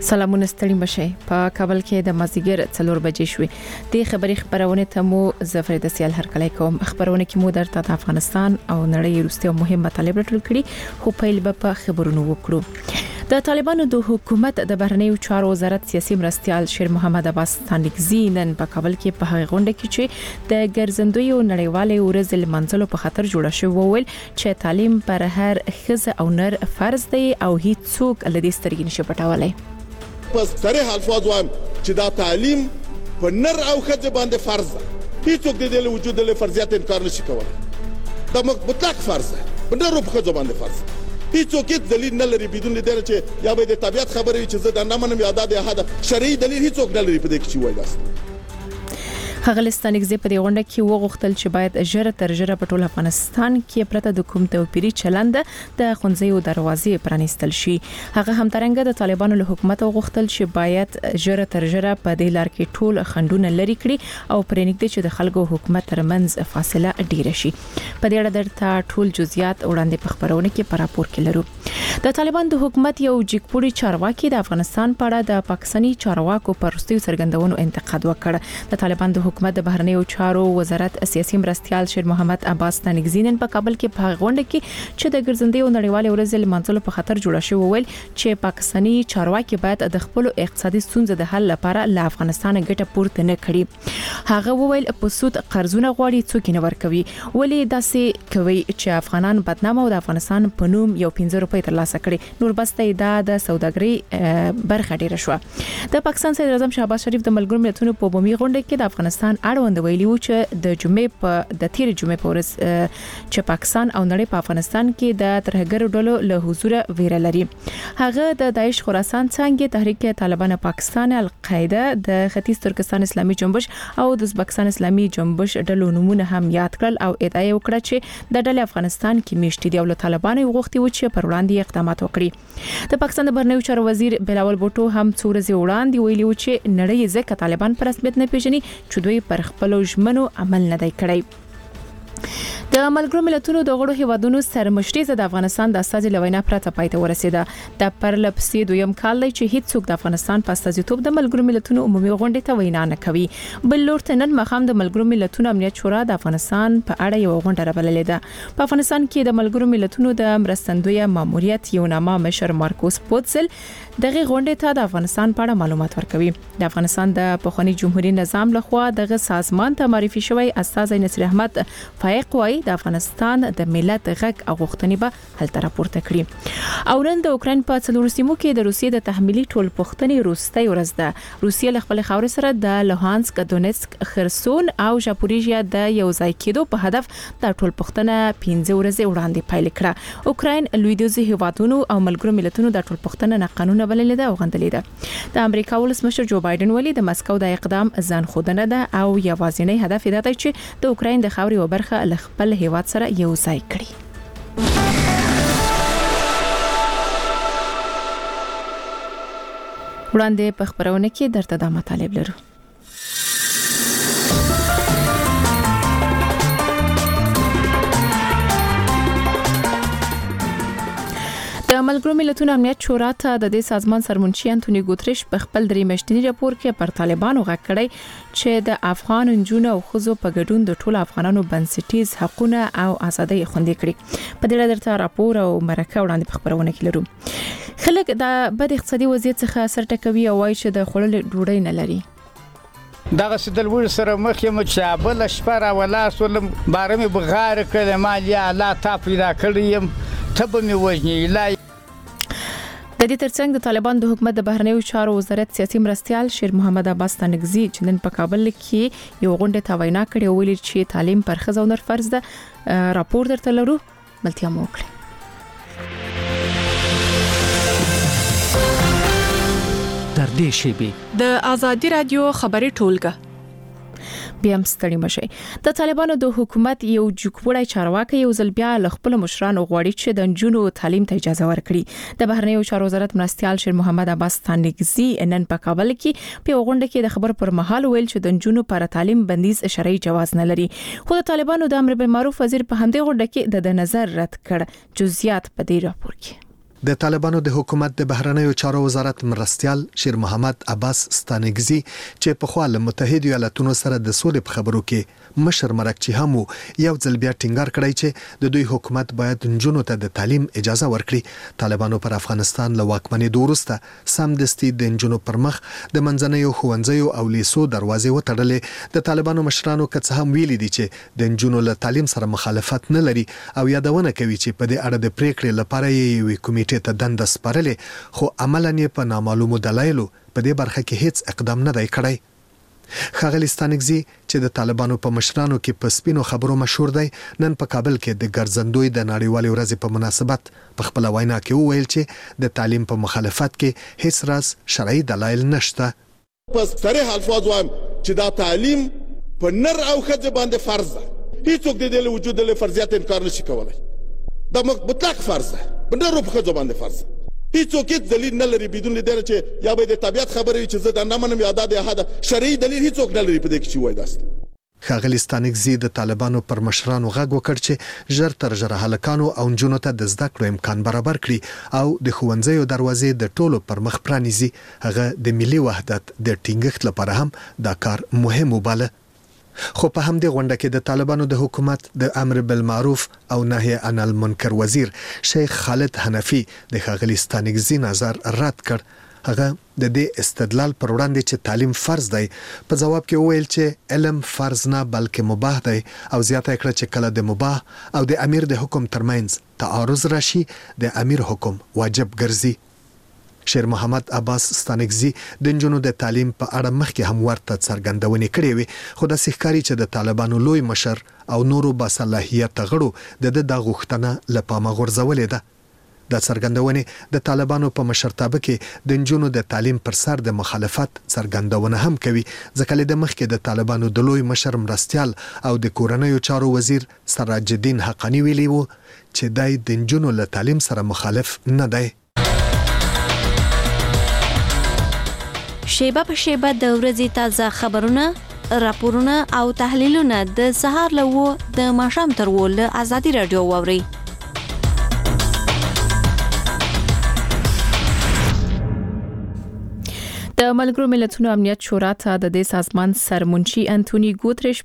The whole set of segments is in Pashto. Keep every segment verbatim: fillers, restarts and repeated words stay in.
سلامونه ستړي مشه په کابل کې د مازیګر څلور بجې شوې د خبري خبرونه ته مو زفر د سیال هر کله کوم خبرونه کې مو درته د افغانستان او نړۍ وروستي مهم مطالب راټول کړي خو پیل به په خبرونو وکړو. د طالبانو د حکومت د بهرنیو چارو وزارت سیاسي مرستيال شیر محمد عباس ستانکزی نن په کابل کې په هغه غونډه کې چې د ګرځندوی نړیوالې ورځ لمنځلو په خاطر جوړه شوی وویل چې تعلیم پر هر ښځه او نر فرض دی او هیڅ څوک لدې سترګې نشي پټولای. پس صریح الفاظ وایم چې دا تعلیم په نر او ښځه باندې فرض ده. هیڅوک د دې وجود له فرضیت انکار نشي کولای. دا مطلق فرض ده. په نر او ښځه باندې فرض ده. هیڅوک هیڅ دلیل نه لري بدون دې چې یا به د طبيعت خبرې چې زه د نامنم یاد ده هدا شرعي دلیل هیڅوک نه لري په دې کې چې وایي. هغه ستانکزی په دې غونډه کې وغوښتل چې باید ژر تر ژره په ټول افغانستان کې پرته د کوم توپیری چلند د خونځیو دروازې پرانیستل شي. هغه همدارنګه د طالبانو له حکومت وغوښتل چې باید ژر تر ژره په دې لار کې ټول خندونه لري کړي او پرېنګدي چې د خلکو حکومت ترمنځ فاصله ډیره شي. په دې اړه درته ټول جزئیات وړاندې په خبرونه کې پر راپور کې لرو. د طالبان د حکومت یو جګپوري چارواکي د افغانستان په اړه د پاکستاني چارواکو پر وروستي څرګندونو انتقاد وکړ. د طالبان د حکومت د بهرنیو چارو وزارت سیاسي مرستيال شیر محمد عباس ستانکزی نن په کابل کې په غونډه کې چې د ګرځندوی نړیوالې ورځ لمانځلو په خاطر جوړه شوی وویل چې پاکستاني چارواکي باید د خپل اقتصادي ستونزو د حل لپاره له افغانستان ګټه پورته نه کړي. هغه وویل په سود قرضونه غواړي څوک نه ورکوي ولې داسې کوي چې افغانان بدنامه او د افغانستان په نوم یو پنځه روپۍ ترلاسه کړي. نور بس دا د سوداګرۍ برخه ډیره شو. د پاکستان صدر اعظم شهباز شریف د ملګرو ملتونو په بومي غونډه کې د افغانستان اړوند ویلي و چې د جمعې په د تیر جمعې په ورځ چې پاکستان او نړۍ په افغانستان کې د ترهګر ډلو له حضور ویره لري. هغه د داعش خراسان څنګه تحریک طالبان پاکستان القاعده د ختیځ ترکستان اسلامي جنبش او د ازبکستان اسلامي جنبش ډلو نمونه هم یاد کړل او ادعا وکړه چې د ډلې افغانستان کې میشتي دی او له طالبانو غوښتي و چې پر وړاندې اقدامات وکړي. د پاکستان د بهرنیو چارو وزیر بلاول بوټو هم څو ورځې وړاندې ویلي و چې نړۍ ځکه طالبان پر رسمیت نه پیژني چې دوی پر خپل ژمنو عمل نه دی کړی. د ملګرو ملتونو د غړو هیوادونو سرمشري د افغانستان د استازي لوینا پرته پاتې ورسیده. د پرلپسې دویم کال دی چې هیڅ څوک د افغانستان په استازیتوب د ملګرو ملتونو عمومي غونډې ته وینا نه کوي. بل لور ته نن مخام د ملګرو ملتونو امنیت شورا د افغانستان په اړه یو غونډه رابللې ده. په افغانستان کې د ملګرو ملتونو د مرستندوی ماموریت یو نامه مشر مارکوس پوتسل دغه غونډې ته د افغانستان په اړه معلومات ورکوي. د افغانستان د پخوانی جمهوریت نظام لخوا دغه سازمان ته معرفي شوی استاذ نصیر احمد فائق وايي د افغانستان د ملت غږ او غوښتنې به هلته راپورته کړي. او نن د اوکرين په څلور سیمو کې د روسیې د تحمیلي ټول پښتنې روستۍ ورځ ده. روسیې له خپل خاور سره د لوهانسک، دونیتسک، خرسون او ژاپوریژیا د یو ځای کېدو په هدف د ټول پښتنه پنځه ورځې وړاندې پیل کړه. اوکرين لویدیځي هیوادونو او ملګرو ملتونو د ټول پښتنه نه قانون بللې ده او غندلې ده. د امریکا ولسمشر جو بایدن ویلي د مسکو د اقدام ځان خودنه ده او یوازینی هدف دا دی چې د اوکرين د خاورې او برخه له خپل هیواد سره یو ځای کړي. وړاندې په خبرونه کې درته دا مطالب لرو. د ملګرو ملتونو امنیت شورا ته د دې سازمان سرمنشي انټونی ګوتریش په خپل درې میاشتني راپور کې پر طالبانو غږ کړی چې د افغان نجونو او ښځو په ګډون د ټولو افغانانو بنسټیز حقوقونه او ازادۍ خوندي کړي. په دې اړه درته راپور او مرکه وړاندې په خبرونه کې لرو. خلک د بد اقتصادي وضعیت څخه سر ټکوي او وايي چې د خړل ډوډۍ نه لري. دغه سدلور سره مخ یم چې بل شپره ولا سولم بارمه بغار کړه مالیا لا تا پیدا کړیم تب می وجنی لا. د دې ترڅنګ د طالبان د حکومت د بهرنیو چارو وزارت سیاسي مرستيال شیر محمد عباس ستانکزی چې نن په کابل کې یو غونډه ته وینا کړې او ویلي چې تعلیم پر ښځو او نر فرض ده. راپور درته لرو ملتیا مو وکړي. در دې شیبه د ازادي رادیو خبري ټولګه بیا هم ستړي مشي. د طالبانو د حکومت یو جګوړی چارواکي یو ځل بیا ل خپل مشرانو غواړي چې د جنونو تعلیم ته اجازه ورکړي. د بهرنیو چارو وزارت مرستيال شیر محمد عباس ستانکزی نن په کابل کې په غونډه کې د خبر پر مهال ویل چې د جنونو پر تعلیم بندیز شرعي جواز نه لري. خو د طالبانو د امر بالمعروف وزیر په همدې غونډه کې د نظر رد کړ. جزئیات په دې راپور کې د طالبانو د حکومت د بهرنیو چارو وزارت مرستيال شیر محمد عباس ستانګزي چې په خوا له متحده ایالاتونو سره د سولې په خبرو کې مشر مرکچی هم یو ځل بیا ټینګار کړی چې د دوی حکومت باید نجونو ته د تعلیم اجازه ورکړي. طالبانو پر افغانستان له واکمنۍ وروسته سمدستي د نجونو پر مخ د منځنیو ښوونځیو او لیسو دروازې وتړلې. د طالبانو مشرانو که هم ویلي دي چې د نجونو له تعلیم سره مخالفت نه لري او یادونه کوي چې په دې اړه د پریکړې لپاره یې کمیټې ته دنده سپارلې، خو عملاً یې په نامعلومو دلایلو په دې برخه کې هیڅ اقدام نه دی کړی. ښاغلي ستانګزي چې د طالبانو په مشرانو کې په سپینو خبرو مشهور دی، نن په کابل کې د ګرځندوی د نړیوالې ورځې په مناسبت په خپل وینا کې وویل چې د تعلیم په مخالفت کې هیڅ راز شرعي دلایل نشته. په صریح الفاظ وایم چې دا تعلیم په نر او ښځه باندې فرض ده. هیڅوک د دې وجود له فرضیات انکار نشي کولای. دا مطلق فرض ده. په نر او ښځه باندې فرض ده. هیڅوک هیڅ دلیل نه لري بدون دې چې یا به د طبيعت خبرې چې زه دا نه منم یا د احد شرعي دلیل هیڅوک نه لري په دې کې چې وایي داست. ښاغلي ستانګزي د طالبانو پر مشرانو غږ وکړ چې ژر تر ژره هلکانو او نجونو ته د زده کړو امکان برابر کړي او د ښوونځیو دروازې د ټولو پر مخ پرانیزي. هغه د ملي وحدت د ټینګښت لپاره هم دا کار مهم وباله. خو په همدې غونډه کې د طالبانو د حکومت د امر بالمعروف او نهي عن المنکر وزیر شیخ خالد حنفي د ښاغلي ستانګزي نظر رد کړ. هغه د دې استدلال پر وړاندې چې تعلیم فرض دی په جواب کې وویل چې علم فرض نه بلکې مباح دی او زیاته کړه چې کله د مباح او د امیر د حکم ترمنځ تعارض راشي د امیر حکم واجب ګرځي. شیر محمد عباس ستانګزي د نجونو د تعلیم په اړه مخکې هم ورته څرګندونې کړې وي، خو د ښکاري چې د طالبانو لوی مشر او نورو باصلاحیت غړو د د غوښتنه له پامه غورځولې ده. د څرګندونې د طالبانو په مشرتابه کې د نجونو د تعلیم پر سر د مخالفت څرګندونه هم کوي، ځکه د مخکې د طالبانو د لوی مشر مرستيال او د کورنیو چارو وزیر سراج الدین حقانی ویلي وو چې دای د نجونو له تعلیم سره مخالف نه دی. شیبه په شیبه د ورځې تازه خبرونه، راپورونه او تحلیلونه د سهار له و د ماښام تر و له ازادي رادیو واوري. د ملګرو ملتونو امنیت شورا ته د دې سازمان سرمنشي انټونی ګوتریش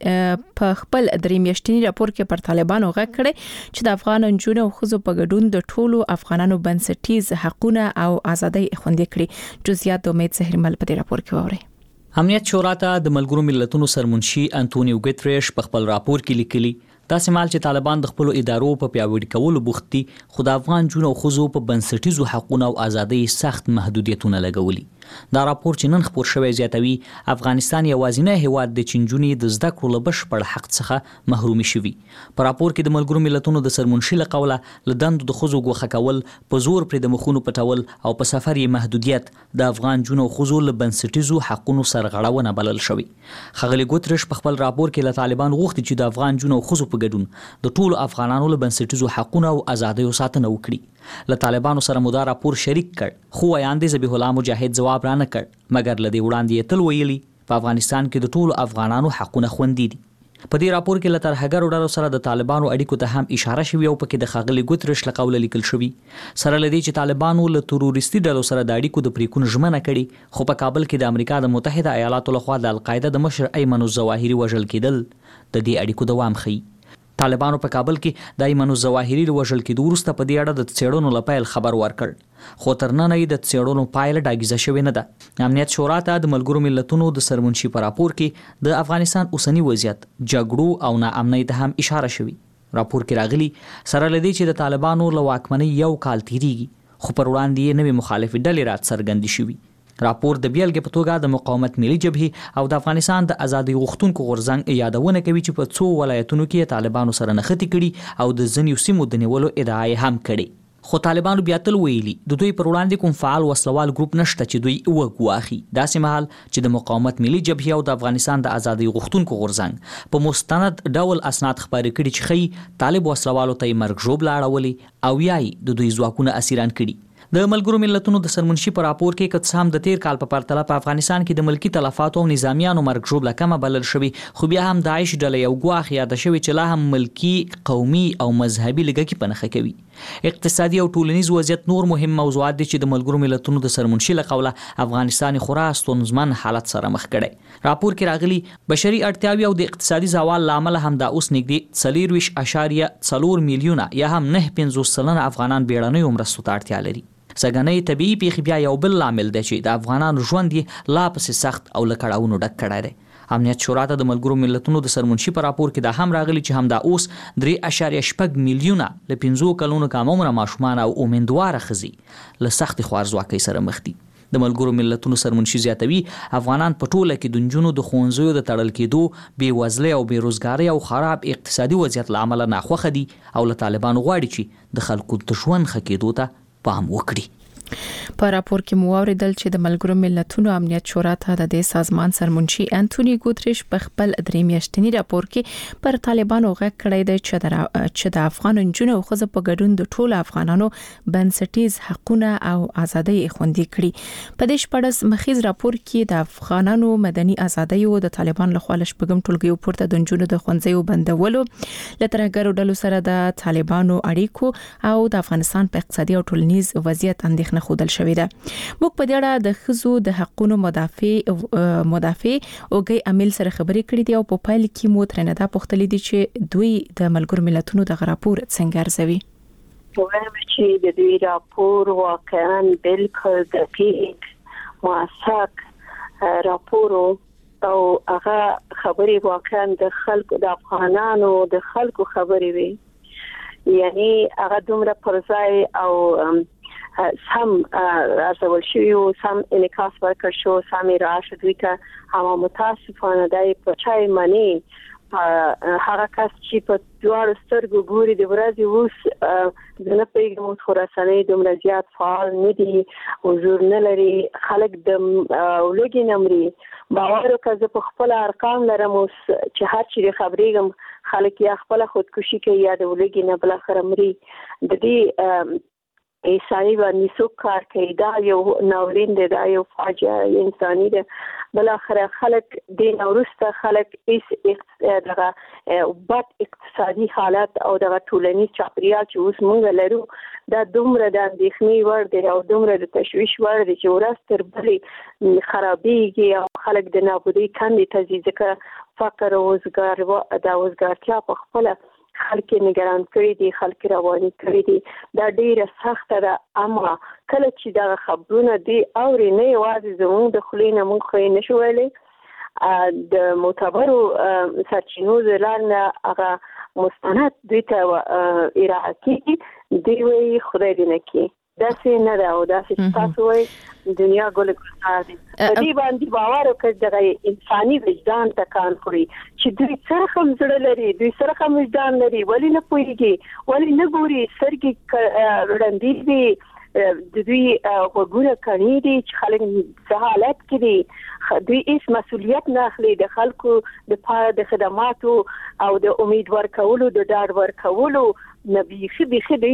په خپل درې میاشتنی راپور کې پر طالبانو غږ کړی چې د افغان نجونو او ښځو په ګډون د ټولو افغانانو بنسټیز حقوقونه او ازادۍ خوندي کړي. جزئیات د امید زهرمل په دې راپور کې واوري. امنیت شورا ته د ملګرو ملتونو سرمنشي انټونی ګوتریش په خپل راپور کې لیکلي دا سمال چې طالبان د خپل ادارو په پیاوړي کولو بوخت دي، خو د افغان جنو او ښځو په بنسټیزو حقوقو او ازادۍ سخت محدودیتونه لګولي. دا راپور چې نن خبر شوی زیاتوي افغانستان یوازینی هیواد د چنجونی د زده کړو له بشپړ حق څخه محرومي شوی. په راپور کې د ملګرو ملتونو د سرمنشي له قوله لدند د ښځو غوښه کول، په زور پر د مخونو پټول او په سفر یې محدودیت د افغان جنو او ښځو له بنسټیزو حقوقو سرغړونه بلل شوی. ښاغلي ګوتریش په خپل راپور کې له طالبان غوښتي چې د افغان جنو او ښځو په ګډون د ټولو افغانانو له بنسټیزو حقوقو او ازادۍ ساتنه وکړي. له طالبانو سره مو دا راپور شریک کړ، خو ویاندې ذبیح الله مجاهد ځواب را نه کړ، مګر له دې وړاندې یې تل ویلي په افغانستان کې د ټولو افغانانو حقونه خوندي دي. په دې راپور کې له ترهګرو ډلو سره د طالبانو اړیکو ته هم اشاره شوې او پکې د ښاغلي ګوتریش له قوله لیکل شوی سره لدی چې طالبانو له تروریستي ډلو سره د اړیکو د پریکون ژمنه کړي، خو په کابل کې د امریکا د متحده ایالاتو لخوا د القاعده د مشر ایمن الظواهري وژل کېدل د دې اړیکو دوام ښيي. طالبانو په کابل کې د ایمن الظواهري وژل کېدو وروسته په دې اړه د څېړنو لپاره خبر ورکړ، خو تر ننه یې د څېړنو پایله ډاګیزه شوې نه ده. امنیت شورا ته د ملګرو ملتونو د سرمنشي په راپور کې د افغانستان اوسنی وضعیت، جګړو او ناامنۍ ته هم اشاره شوې. راپور کې راغلي سره لدی چې د طالبانو له واکمنۍ یو کال تیریږي، خو پر وړاندې یې نوې مخالفې ډلې رات څرګندې شوې. راپور د بیلګې په توګه د مقاومت ملي جبهې او د افغانستان د ازادۍ غوښتونکو غورځنګ یادونه کوي چې په څو ولایتونو کې طالبانو سره نښتې کړي او د ځینو سیمو د نیولو ادعا هم کړې. خو طالبانو بیا تل ویلي د دوی پر وړاندې کوم فعال وسلوال ګروپ نشته چې دوی وګواخي. داسې مهال چې د مقاومت ملي جبهې او د افغانستان د ازادۍ غوښتونکو غورځنګ په مستند ډول اسناد خپاره کړي چې ښیي طالب وسلوالو ته یې مرګ ژوبله اړولې او یا یې د دوی ځواکونه اسیران کړي. د ملګرو ملتونو د سرمنشي په راپور کې که هم د تیر کال په پرتله په افغانستان کې د ملکی تلفات او نظامیانو مرګ ژوبله کمه بلل شوی، خو بیا هم داعش ډله یو ګواښ یاد شوی چې لا هم ملکی، قومي او مذهبي لږکي په نښه کوي. اقتصادي او ټولنیز وضعیت نور مهم موضوعات دي چې د ملګرو ملتونو د سرمنشي له قوله افغانستان خورا ستونزمن حالت سره مخ کړي. راپور کې راغلي بشري اړتیاوې او د اقتصادي زوال لامل هم دا اوس نږدې څلور ویشت اشاریه څلور میلیونه یا هم نه پنځوس سلنه افغانان بیړنۍ مرستو ته اړتیا لري. سګنۍ طبيعي پیښې بیا یو بل عامل دی چې د افغانانو ژوند یې لا پسې سخت او له کړاوونو ډک کړی دی. امنیت شورا ته د ملګرو ملتونو د سرمنشي په راپور کې دا هم راغلي چې هم دا اوس درې اشاریه شپږ میلیونه له پنځو کلونو کم عمره ماشومان او امیندواره ښځې له سختې خوارځواکۍ سره مخ دي. د ملګرو ملتونو سرمنشي زیاتوي افغانان په ټوله کې د نجونو د ښوونځیو د تړل کېدو، بېوزلۍ او بېروزګارۍ او خراب اقتصادي وضعیت له امله ناخوښه دي او له طالبانو غواړي چې د خلکو د ژوند ښه کېدو ته پام وکړي. په راپور کې مو اوریدل چې د ملګرو ملتونو امنیت شورا ته د دې سازمان سرمنشي انټونی ګوتریش په خپل درې میاشتنی راپور کې پر طالبانو غږ کړی دی چې د افغان جنونو او ښځو په ګډون د ټولو افغانانو بنسټیز حقوقونه او ازادۍ خوندي کړي. په دې شپږ مخیز راپور کې د افغانانو مدني ازادۍ او د طالبان لخوا لشپږم ټولګیو پورته د جنونو د ښوونځیو بندولو، لترګرو ډلو سره د طالبانو اړیکو او د افغانستان په اقتصادي او ټولنیز وضعیت اندېښنه خودل شوې ده. موږ په دې اړه د ښځو د حقوقو مدافع مدافع اوګي امیل سره خبرې کړې دي او په پایل کې مو ترنه دا پوښتلې دي چې دوی د ملګرو ملتونو د راپور څنګه ارزوي. وایم چې د دوی راپور واقعا بالکل دقیق موثق راپور او هغه خبرې واقعا د خلکو د افغانانو د خلکو خبرې وي، یعنی هغه دومره پرځای او سم ارزول شوی او سم انعکاس ورکړ شو، سم راشه دوی ته هم متاسفانه دای په چای معنی هغه کس چې په دوه سترګو ګوري د ورځې اوس د نه پیغام خراساني دومره زیات فعال نه دي او حضور نه لري. خلک د ولګي نمرې باور وکړه په خپل ارقام لرم اوس چې هر چیرې خبرېږم خلک یا خپل خودکشي کوي یا د ولګي نه بل اخر مري. د دې انساني باندې څوک کار کوي، دا یو ناورین دی، دا یو فاجعه انساني ده. بل اخر خلک د نورسته خلک هیڅ دغه بد اقتصادي حالت او دغه ټولنیز چاپیریال چې اوس موږ لرو دا دومره د اندېښنې وړ دی او دومره د تشویش وړ دی چې ورځ تر بلې خرابېږي او خلک د نابودۍ کندې ته ځي، ځکه فقر او وزګار د وزګارتیا په خپله خلک نگران کړي دي، خلک رواني کړي دي. دا ډیره سخته ده، اما کله چې دا خبرونه دي اوري نه یوازې زموږ د خلینو موږ خو نه شو ویلې د معتبرو سرچینو زلانه هغه مستند دوی ته ارائه کیږي، دی وی خدای دې نه کړي دا څه نه ده او دا څه تاسو وایي دنیا ګل ګلزار دي. په دې باندې باور وکړئ د انساني وجدان تکان خوري چې دوی سره هم زړه لري، دوی سره هم وجدان لري، ولی نه پوهیږي، ولی نه ګوري، سرګي وړاندې دي، د دوی وګوره کړي دي چې خلک څه حالت کې دي، دوی هیڅ مسؤلیت نه اخلي د خلکو د پاره د خدماتو او د امید ورکولو د ډاډ ورکولو نبی خدي خدي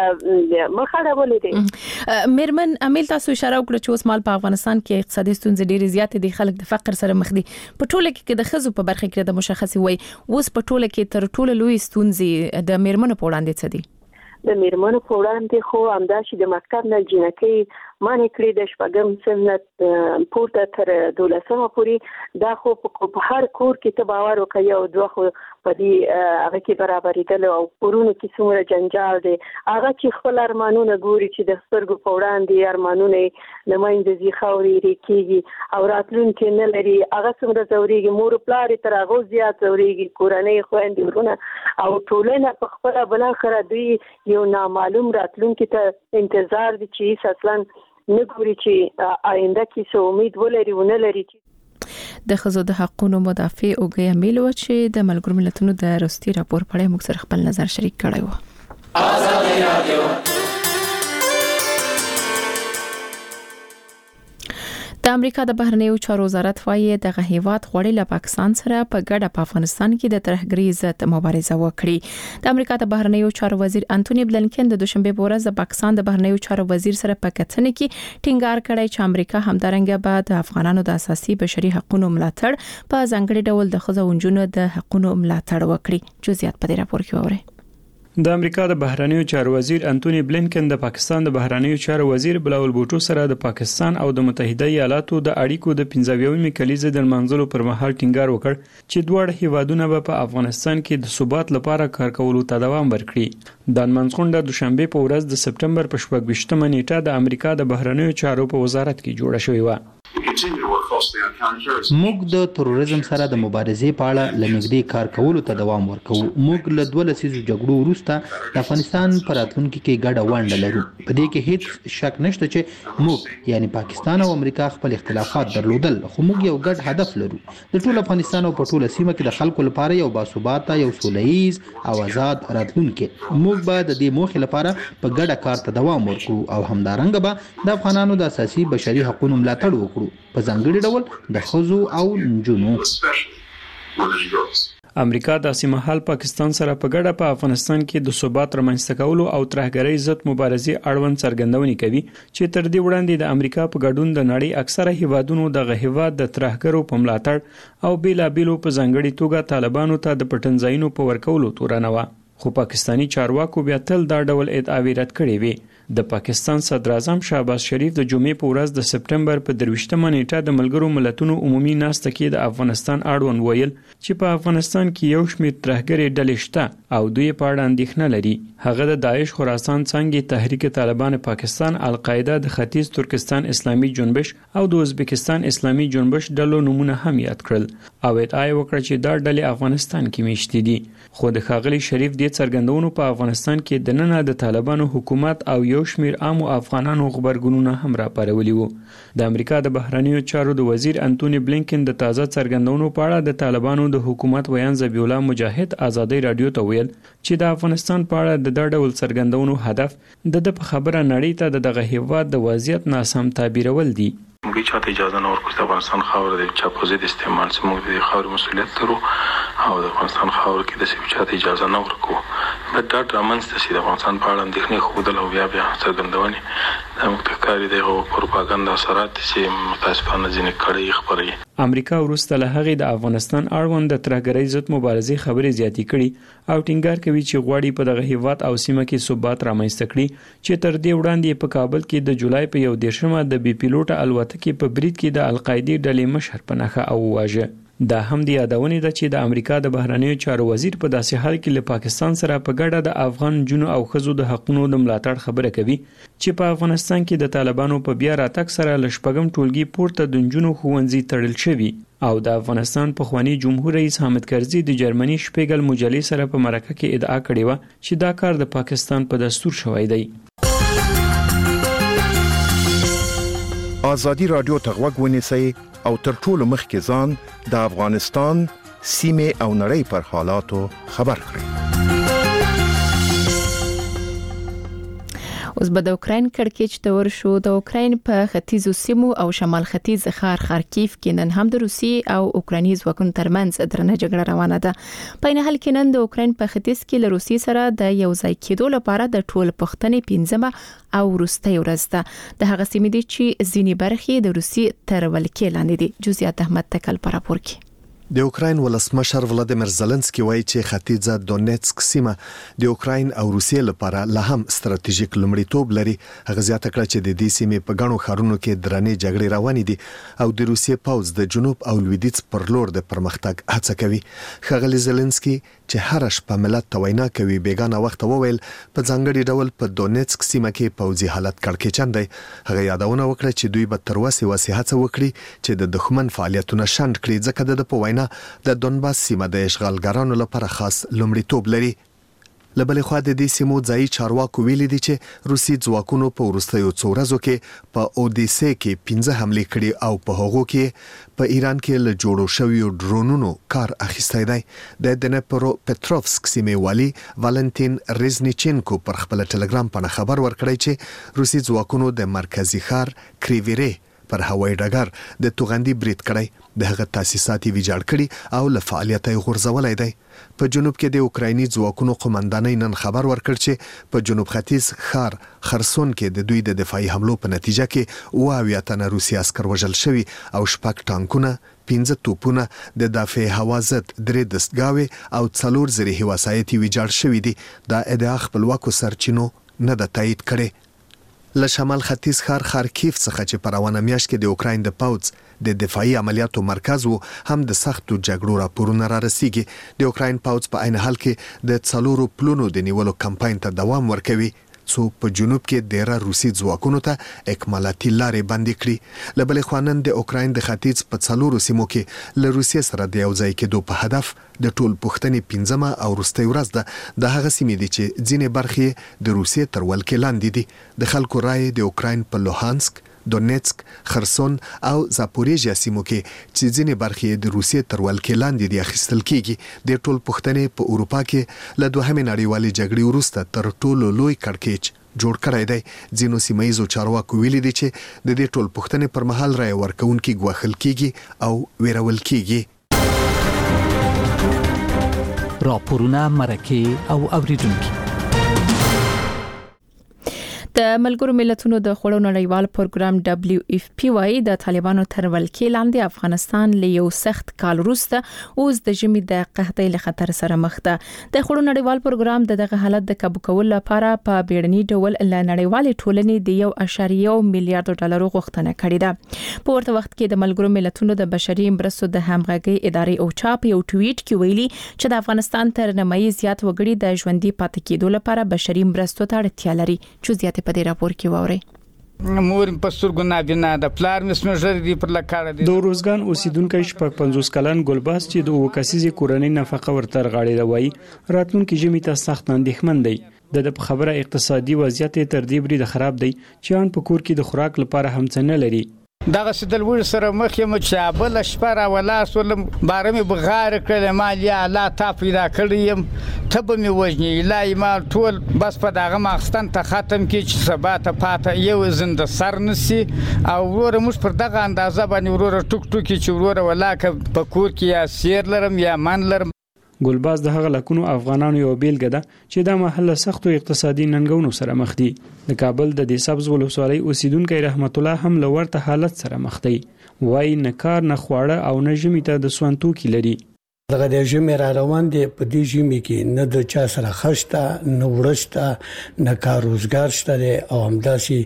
مخاله ولې. میرمن امیل تاسو اشاره وکړه چې اوس مال په افغانستان کې اقتصادي ستونزې ډېرې زیاتې دي، خلک د فقر سره مخ دي. په ټوله کې د ښځو په برخه کې د مشخصي وای اوس په ټوله کې تر ټوله لوی ستونزې د میرمنو په وړاندې څه دي؟ د میرمنو په وړاندې خو همدا چې د مکتب نه جنکۍ معنی کړی د شپږم سنت پورته تر دولسمه پورې دا خو په هر کور کې ته باور وکړي او دوه خو په دې هغه کې برابرېدل او کورونو کې څومره جنجال دی، هغه چې خپل ارمانونه ګوري چې د سترګو په وړاندې ارمانونه د مینځ ځي خاورې ریکېږي او راتلونکي نه لري، هغه څومره ځورېږي، مور پلار تر هغه زیات ځورېږي، کورنۍ خویندې ورونه او ټولنه په خپله بالاخره دوی یو نامعلوم راتلونکي ته انتظار دي چې هیڅ اصلا نه ګوري چې آینده کې څه امید ولري ونه لري. د ښځو د حقوقو مدافع اوګي امیل و چې د ملګرو ملتونو د روستي راپور په اړه موږ سره خپل نظر شریک کړی و. آزادي رادیو د امریکا د بهرنیو چارو وزارت وايي د هیواد غوړي له پاکستان سره په ګډه په افغانستان کې د ترهګرۍ ضد مبارزه وکړي. د امریکا د بهرنیو چارو وزیر انټونی بلنکن د دوشنبه په ورځ د پاکستان د بهرنیو چارو وزیر سره په کتنې کې ټینګار کړی چې امریکا همدارنګه به د افغانانو د اساسي بشري حقوقو ملاتړ په ځانګړي ډول د ښځو او نجونو د حقوقو ملاتړ وکړي. جزئیات په دې راپور کې اورئ. د امریکا د بهرنیو چارو وزیر انټونی بلینکن د پاکستان د بهرنیو چارو وزیر بلاول بوټو سره د پاکستان او د متحده ایالاتو د اړیکو د پنځویمې کلیزې د منځلو پر مهال ټینګار وکړ چې دواړه هیوادونه به په افغانستان کې د ثبات لپاره کار کولو ته دوام ورکړي. د منځغونډه دوشنبه په ورځ د سپټمبر په شپږ ویشتمه نیټه د امریکا د بهرنیو چارو په وزارت کې جوړه شوې و. موږ د تروریزم سره د مبارزې په اړه لنګدي کار کولو ته دوام ورکوو. موږ له دوه لسیزو جګړو وروسته د افغانستان په راتلونکي کې ګډه ونډه لرو. په دې کې هیڅ شک نشته چې موږ یعنی پاکستان او امریکا خپل اختلافات درلودل، خو موږ یو ګډ هدف لرو. د ټول افغانستان او په ټوله سیمه کې د خلکو لپاره یو باثباته، یو سولهییز او آزاد راتلونکي. موږ به د دې موخې لپاره په ګډه کار ته دوام ورکړو او همدارنګه به د افغانانو د اساسي بشري حقوقو ملاتړ وکړو، په ځانګړي ډول د ښځو او نجونو. امریکا د سیمهال پاکستان سره په ګډه په افغانستان کې د ثبات رامنځته کولو او ترهګرۍ ضد مبارزې اړوند څرګندونې کوي چې تر دې وړاندې د امریکا په ګډون د نړۍ اکثره هیوادونو د هیواد د ترهګرو په ملاتړ او بیلابیلو په ځانګړي توګه طالبانو ته د پټنځایونو په ورکولو تورنه و. خو پاکستانی چارواکو بیا تل دا ډول ادعاوې رد کړې وي. د پاکستان صدر اعظم شهباز شریف د جمعې په ورځ د سپټمبر په درویشتمه نیټه د ملګرو ملتونو عمومي ناسته کې د افغانستان اړوند ویل چې په افغانستان کې یو شمېر ترهګرې ډلې شته او دوی په اړه اندېښنه لري. هغه د داعش خراسان څنګه تحریک طالبان پاکستان، القاعده د ختیځ ترکستان اسلامي جنبش او د ازبکستان اسلامي جنبش ډلو نمونه هم یاد کړل او ادعا وکړه چې دا ډلې افغانستان کې میشتې دي. خو د ښاغلي شریف د څرګندونو په افغانستان کې د نن د طالبانو حکومت او یو شمیر عامو افغانانو خبرګونونه هم راپارولي وو. د امریکا د بهرنیو چارو د وزیر انټونی بلینکن د تازه څرګندونو په اړه د طالبانو د حکومت ویان ذبیح الله مجاهد ازادي رادیو ته ویل چې د افغانستان په اړه د دا ډول څرګندونو هدف د د خبره نړۍ ته د دغه هیواد د وضعیت ناسم تعبیرول دي. موږ چاته اجازه نه ورکوو چې افغانستان خاور د چا په ضد استعمال چې موږ د خاور مسؤلیت لرو او د افغانستان خاور کې د څه چاته اجازه نه ورکوو. دا ډاډ رامنځته شي د افغانستان په اړه اندېښنې ښودل او بیا بیا څرګندونې دا موږ ته ښکاري دغه پروپاګاندا اثرات چې متاسفانه ځینې کړۍ خپروي. امریکا وروسته له هغې د افغانستان اړوند د ترهګرۍ ضد مبارزې خبرې زیاتې کړي او ټینګار کوي چې غواړي په دغه هیواد او سیمه کې ثبات رامنځته کړي چې تر دې وړاندې په کابل کې د جولای په یو دېرشمه د بي پیلوټه الوتکې په برید کې د القاعدې ډلې مشر په نښه او واژه. دا هم د یادونې ده چې د امریکا د بهرنیو چارو وزیر په داسې حال کې له پاکستان سره په ګډه د افغان جنو او ښځو د حقوقو د ملاتړ خبره کوي چې په افغانستان کې د طالبانو په بیا راتګ سره له شپږم ټولګي پورته د جنو ښوونځي تړل شوي او د افغانستان پخوانی جمهور رئیس حامد کرزي د جرمني شپیګل مجلې سره په مرکه کې ادعا کړې و چې دا کار د پاکستان په دستور شوی دی. آزادی رادیو ته غوږ ونیسئ او تر ټولو مخکې ځان د افغانستان سیمې او نړۍ پر حالاتو خبر کړئ. اوس به د اوکراین کړکېچ ته ورشو. د اوکراین په ختیځو سیمو او شمال ختیځ ښار خارکیف کې نن هم د روسي او اوکراني ځواکونو ترمنځ درنه جګړه روانه ده. په این حال کې نن د اوکراین په ختیځ کې له روسي سره د یو ځای کېدو لپاره د ټول پښتنې پنځمه او وروستۍ ورځ ده. د هغه سیمې دي چې ځینې برخې د روسي تر ولکې لاندې دي. جزئیات احمد تکل پر راپور کې. د اوکراین ولسمشر ولادیمیر زيلنسکي وایي چې ختیځه دونیتسک سیمه د اوکراین او روسیې لپاره لا هم ستراتیژیک لومړیتوب لري. هغه زیاته کړه چې د دې سیمې په غنو خارونو کې درنې جګړې روانې دي او د روسیې پوځ د جنوب او لویدیځ پر لور د پرمختګ هڅه کوي. ښاغلي زيلنسکي چې هر شپه ملت ته وینا کوي بیگانه وخت وویل په ځانګړي ډول په دونیتسک سیمه کې پوځي حالت کړکېچن دی. هغه یادونه وکړه چې دوی به تر وسه وسه هڅه وکړي چې د دښمن فعالیتونه شنډ کړي ځکه د په وینا د دونباس سیمه د اشغالګرانو لپاره خاص لومړیتوب لري. لبلې خوا د دې سیمو ځایي چارواکو ویلي دي چې روسي ځواکونو په وروستیو څو ورځو کې په اودیسه کې پنځه حملې کړې او په هغو کې په ایران کې له جوړو شویو ډرونونو کار اخیستی دی. د دنپرو پټروفسک سیمې والي والنتین ریزنیچینکو پر خپل ټلګرام باندې خبر ورکړی چې روسي ځواکونو د مرکزی ښار کریویری پر هوایي ډګر د توغندي برید کړی. د هغه تاسیسات ویجاړ کړي او له فعالیت یې غورځولای دی. په جنوب کې د اوکرایني ځواکونو قومندانۍ نن خبر ورکړ چې په جنوب ختیځ ښار خرسون کې د دوی د دفاعي حملو په نتیجه کې اوه اویا تنه روسي عسکر وژل شوي او شپږ ټانکونه، پنځه توپونه د دافع هوا ضد درې دستګاوې او څلور زره وسایط ویجاړ شوې دي. دا ادعا خپلواکو سرچینو نه ده تایید کړې. له شمال ختیځ ښار خارکیف څخه چې په روانه میاشت کې د اوکراین د پوځ د دفاعي عملیاتو مرکز وو هم د سختو جګړو راپورونه را رسیږي. د اوکراین پوځ په عین حال کې د څلورو پلونو د نیولو کمپاین ته دوام ورکوي څو په جنوب کې ډیره روسي ځواکونو ته اکمالاتي لارې بندې کړي. له بلې خوا نن د اوکراین د ختیځ په څلورو سیمو کې له روسیې سره د یو ځای کېدو په هدف د ټول پوښتنې پنځمه او وروستۍ ورځ ده. د هغه سیمې دي چې ځینې برخې د روسیې تر ولکې لاندې دي. د خلکو رایې د اوکراین په لوهانسک، دونیتسک، خرسون او زاپوریژیا سیمو کې چې ځینې برخې د روسیې تر ولکې لاندې دي اخیستل کیږي. د ټول پوښتنې په اروپا کې له دوهمې نړیوالې جګړې وروسته تر ټولو لوی کړکېچ جوړ کړی دی. ځینو سیمایي چارواکو ویلي دي چې د دې ټول پوښتنې پر مهال رای ورکوونکي ګواښل کیږي او ویرول کیږي. راپورونه، مرکه او اوریدونکو. د ملګرو ملتونو د خوړو نړیوال پروګرام دبليو اف پی وايي د طالبانو تر ولکې لاندې افغانستان له یو سخت کال وروسته اوس د ژمي د قحطۍ له خطر سره مخ ده. د خوړو نړیوال پروګرام دغه حالت د کابو کولو لپاره په بیړني ډول له نړیوال ټولنې د یو اشاریه میلیارډ ډالر غوښتنه کړې ده. په ورته وخت کې د ملګرو ملتونو د بشري مرستو د همغږي ادارې او چاپ یو ټویټ کې ویلي چې د افغانستان تر نیمایي زیات وګړي د ژوندۍ پاتې کېدو لپاره بشري مرستو ته اړتیا لري. چې زیات په دې راپور کې ووري. مور په سترګو نابینا د پلار مسمجر دی پر لکاره دی. د روزګان اوسیدونکو شپږ پنځوس کلن ګلباس چې د وکاسيزي کورنۍ نفقه ورتر غاړي روي راتلونکي ژمي ته سخت اندېښمن دی. د خبره اقتصادي وضعیت تر دې بری د خراب دی چې ان په کور کې د خوراک لپاره هم څه نه لري. دغه سدل ور سره مخ یم چې بل شپره ولا سولم بارمه بغار کړل مالیا لا تا پیدا کړیم تب می وجنی لای ما ټول بس په دغه ماخستان ته ختم کی چې سبا ته پاته یو زند سر نسی او ور مش پر دغه اندازه باندې ورور ټوک ټوکی چې ورور ولا ک په کور کې یا سیر لرم یا من لرم. ګلباز د هغه لکونو افغانانو یو بیلګه ده چې د محله سختو اقتصادي ننګونو سره مخ دي. د کابل د دې سبز ولسوالۍ اوسیدونکو رحمت الله هم لورته حالت سره مخ دی. وای نه کار نه خواړه او نه ژمي ته د سوانتو کې لري. دغه د ژمي را روان دي په دې ژمي کې نه د چا سره خشته نه ورشته نه کار روزګار شته او همداسي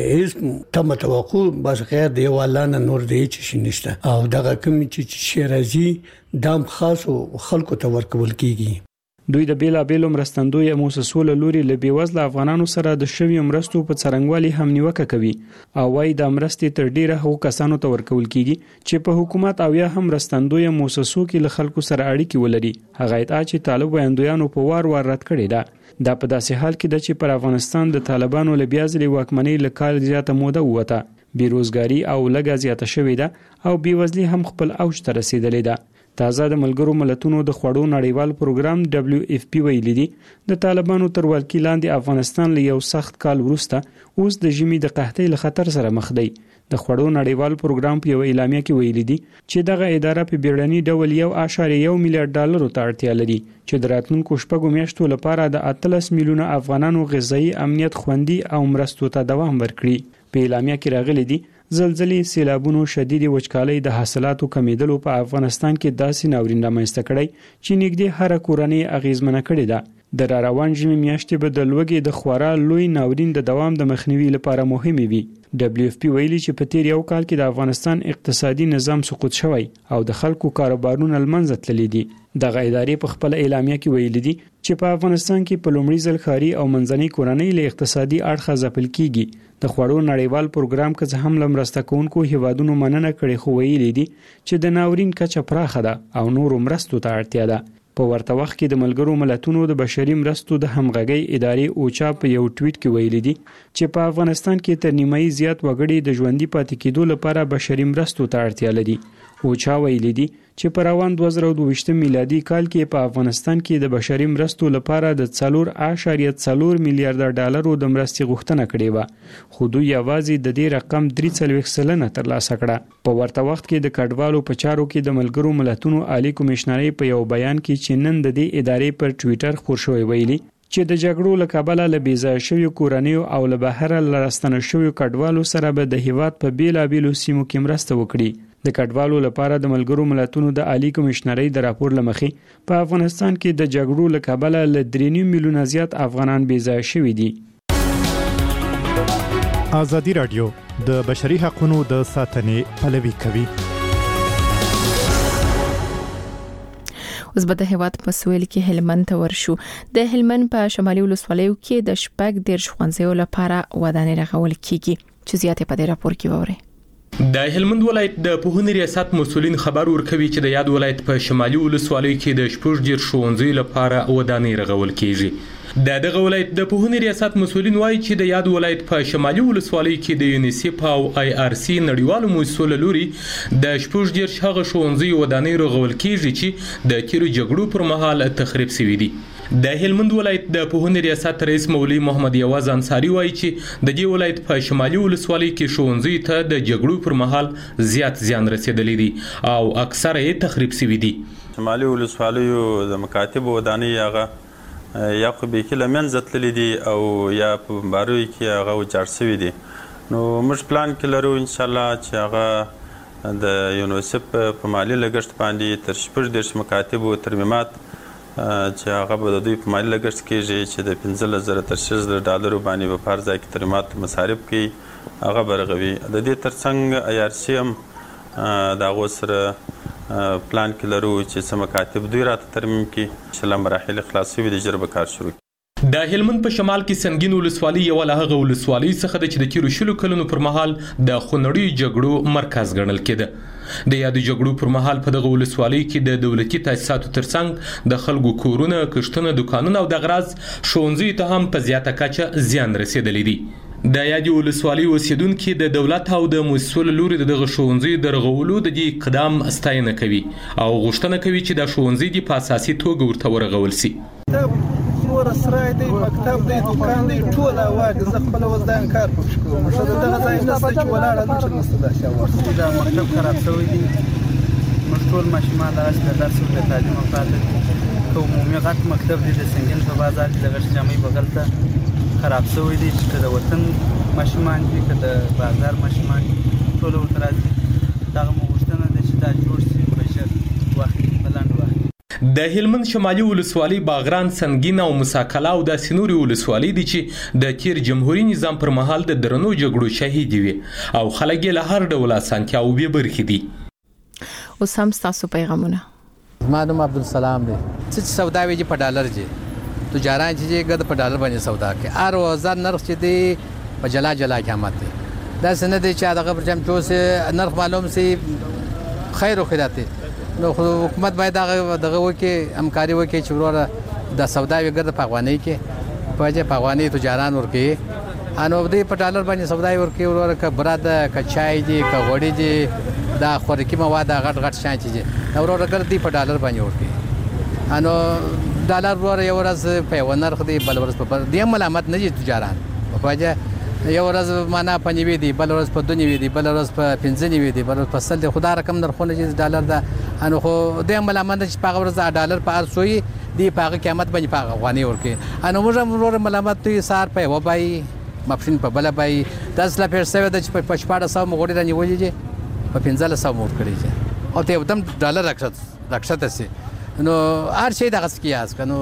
هیڅ تم توقع بس خیر دی والله نه نور دی چې نشته او دغه کوم چې شیرازي دام خاصو خلکو ته ورکول کیږي. دوی د بیلا بیلو مرستندوی موسسو له لوري له بیوزله افغانانو سره د شوی مرستو په څرنګوالي هم نیوکه کوي او وايي د مرستې تر ډیره هغو کسانو ته ورکول کیږي چې په حکومت او یا هم مرستندوی موسسو کې له خلکو سره اړیکې ولري. هغه ادعا چې طالب ویاندویانو په وار وار رد کړي ده. دا په داسې حال کې ده چې پر افغانستان د طالبانو له بیازلي واکمنۍ له کال زیاته موده وته بیروزګاری او لږه زیاته شوې ده او بیوزلي هم خپل اوج ته رسیدلې ده. تازه د ملګرو ملتونو د خوړو نړیوال پروګرام دبليو اف پی ویلي دي د طالبانو تر ولکې لاندې افغانستان له یو سخت کال وروسته اوس د ژمي د قحطۍ له خطر سره مخ دی. د خوړو نړیوال پروګرام په یو اعلامیه کې ویلي دي چې دغه اداره په بیړني ډول یو اشاریه یو میلیارډ ډالر ته اړتیا لري چې د راتلونکو شپږو میاشتو لپاره د اتلس میلیونه افغانانو غذایی امنیت خوندي او مرستو ته دوام ورکړي. په اعلامیه کې راغلي دي زلزلې، سیلابونو، شدید وچکالۍ د حاصلاتو کمیدلو په افغانستان کې داسې ناورین رامنځته کړی چې نږدې هر کورنۍ اغیزمنه کړې ده. د را روان ژمي میاشتې به د لوږې د خورا لوی ناورین د دوام د مخنیوي لپاره مهمې وي. دبليو اف پی ویلي چې په تیر یو کال کې د افغانستان اقتصادي نظام سقوط شوی او د خلکو کاروبارونه لمنځه تللي دي. دغه ادارې په خپل اعلامیه کې ویلي دي چې په افغانستان کې په لومړي ځل ښاري او منځنۍ کورنۍ له اقتصادي اړخه ځپل کیږي. د خوړو نړیوال پروګرام کې هم لمرسته کوونکو هیوادونو مننه کړې خو ویلي دي چې د ناورین کچه پراخه ده او نورو مرستو ته اړتیا ده. په ورته وخت کې د ملګرو ملتونو د بشري مرستو د همغږي ادارې اوچا په یو ټویټ کې ویلي دي چې په افغانستان کې تر نیمایي زیات وګړي د ژوندۍ پاتې کېدو لپاره بشري مرستو ته اړتیا لري. اوچا ویلي دي چې په روان دوه زره دوه میلادي کال کې په افغانستان کې د بشري مرستو لپاره د څلور اعشاریه څلور میلیارډ ډالرو د مرستې غوښتنه کړې و خو دوی یوازې د دې رقم درې څلوېښت سلنه ترلاسه کړه. په ورته وخت کې د کډوالو په چارو کې د ملګرو ملتونو عالی کمشنرۍ په یو بیان کې چې نن د دې ادارې پر ټویټر خپور شوی ویلي چې د جګړو له کبله له بیځایه شویو کورنیو او له بهره له راستنه شویو کډوالو سره به د هیواد په بیلابیلو سیمو کې مرسته وکړي. د کډوالو لپاره د ملګرو ملتونو د عالی کمشنرۍ د راپور لمخې په افغانستان کې د جګړو له کبله ل درې نیم میلیونه زیات افغانان بې ځای شوي دي. ازادي رادیو د بشري حقوقو د ساتنې پلوي کوي. اوس به د هیواد په سویل کې هلمند ته ورشو. د هلمند په شمالي ولسوالیو کې د شپږ دیرش ښوونځیو لپاره ودانۍ رغول کیږي چې زیاتې په دې راپور کې ووري. د هلمند ولایت د پوهنې ریاست مسولین خبر ورکوي چې د یاد ولایت په شمالي ولسوالیو کې د شپږ دیرش ښوونځیو لپاره ودانۍ رغول کیږي. د دغه ولایت د پوهنې ریاست مسولین وایي چې د یاد ولایت په شمالي ولسوالیو کې د یونیسف او آی آر سی نړیوالو مؤسسو له لوري د شپږ دیرش هغه ښوونځیو ودانۍ رغول کیږي چې د تیرو جګړو پر مهال تخریب شوي دي. د هلمند ولایت د پوهنې ریاست رئیس مولوی محمد یواز انصاری وایي چې د دې ولایت په شمالي ولسوالیو کې ښوونځیو ته د جګړو پر مهال زیات زیان رسیدلی دي او اکثره یې تخریب شوي دي. شمالي ولسوالیو د مکاتب ودانۍ هغه یا خو به کې لمنځه تللي دي او یا په بمباریو کې هغه وچاړ شوي دي. نو موږ پلان کې لرو انشاءالله چې هغه د یونیسف په مالي لګښت باندې تر شپږ دیرش مکاتب او ترمیمات چې هغه به د دوی په مالي لګښت کېږي چې د پنځلس زره تر شل زره ډالرو باندې به په هر ځای کې ترمیمات مصارف کوي هغه به رغوي. د دې ترڅنګ آی آر سی هم د هغو سره پلان کې لرو چې څه مکاتب دوی راته ترمیم کړي چې له مراحل خلاص شوي دي ژر به کار شروع کړي. د هلمند په شمال کې سنگین ولسوالي یو له هغه ولسوالیو څخه ده چې د تیرو شلو کلونو پر مهال د خونړیو جګړو مرکز ګڼل کېده. د یادو جګړو پر مهال په دغه ولسوالیو کې د دولتي تاسیساتو ترڅنګ د خلکو کورونه، کښتونه، دکانونه او د غراض ښوونځیو ته هم په زیاته کچه زیان رسیدلی دی. د یادې ولسوالۍ اوسیدونکي د دولت او د مؤسسو له لوري د دغه ښوونځیو د رغولو د دې اقدام ستاینه کوي او غوښتنه کوي چې دا ښوونځي دې په اساسي توګه ورته ورغول شي. کور سرای دی، مکتب دی، دکان دی، ټول واګ زه خپل وځدان کار پکښ کوم. شته دغه ځای نشته چې ولاړه نشته نشته دا شاوه. دا مکتب خراب شوی دی. موږ ټول ماشومان د اصل درس او تعلیم لپاره کوم عمومي غټ مکتب دی د سنگین په بازار کې د غش جامې بغل ته خراب شوی دی چې د وطن ماشومان دي که د بازار ماشومان ټول ورته راځي. دغه مو غوښتنه ده چې دا جوړ شي په ژر وخت کې په لنډ وخت. د هلمند شمالي ولسوالۍ باغران، سنگین او مساکله او داسې نورې ولسوالۍ دي چې د تیر جمهوریت نظام پر مهال د درنو جګړو شهید وي او خلک یې له هر ډول اسانتیاوو بې برخې دي. اوس هم ستاسو پیغامونه. زما نوم عبدالسلام دی. څه سودا ویږي په ډالر دي، تجاران چې ګد په ډالر باندې سودا کوي. هر وزن نرخ چې دی په جلا جلا قیمت دی. دا څنګه دی چې دغه پر جمع چوس نرخ معلوم سي خیر او خیرات. نو حکومت باید دغه دغه وکي همکاري وکي چې وروره د سودا وګر د پاغوانۍ کې په ځای پاغوانۍ تجاران ورکي انو دې په ډالر باندې سودا ورکي وروره ک براد ک چای دي ک غوړي دي دا خوراکي مواد غټ غټ شان چې وروره ګر دي په ډالر باندې ورکي. انو ډالر وروره یو ورځ په یو نرخ دی بل ورځ په دې ملامت نه دي تجاران په ځای یو ورځ معنا پنځوي دي بل ورځ په دونی دي بل ورځ په پنځنی دي بل ورځ په سل دي. خدا رقم نرخونه چې ډالر دا انو خو د ملامت چې په ورځ ډالر په ارسوي دی په قیمت باندې په غواني ورکي. انو موږ ورور ملامت ته سار په و بای مپشن په بل بای داس لا پر سوي د په پښپاړه سم غوړي رانی ولې په پنځله سم ور کړی او ته एकदम ډالر رخصت رخصت سي نو هر شي دغه سکیاس کنو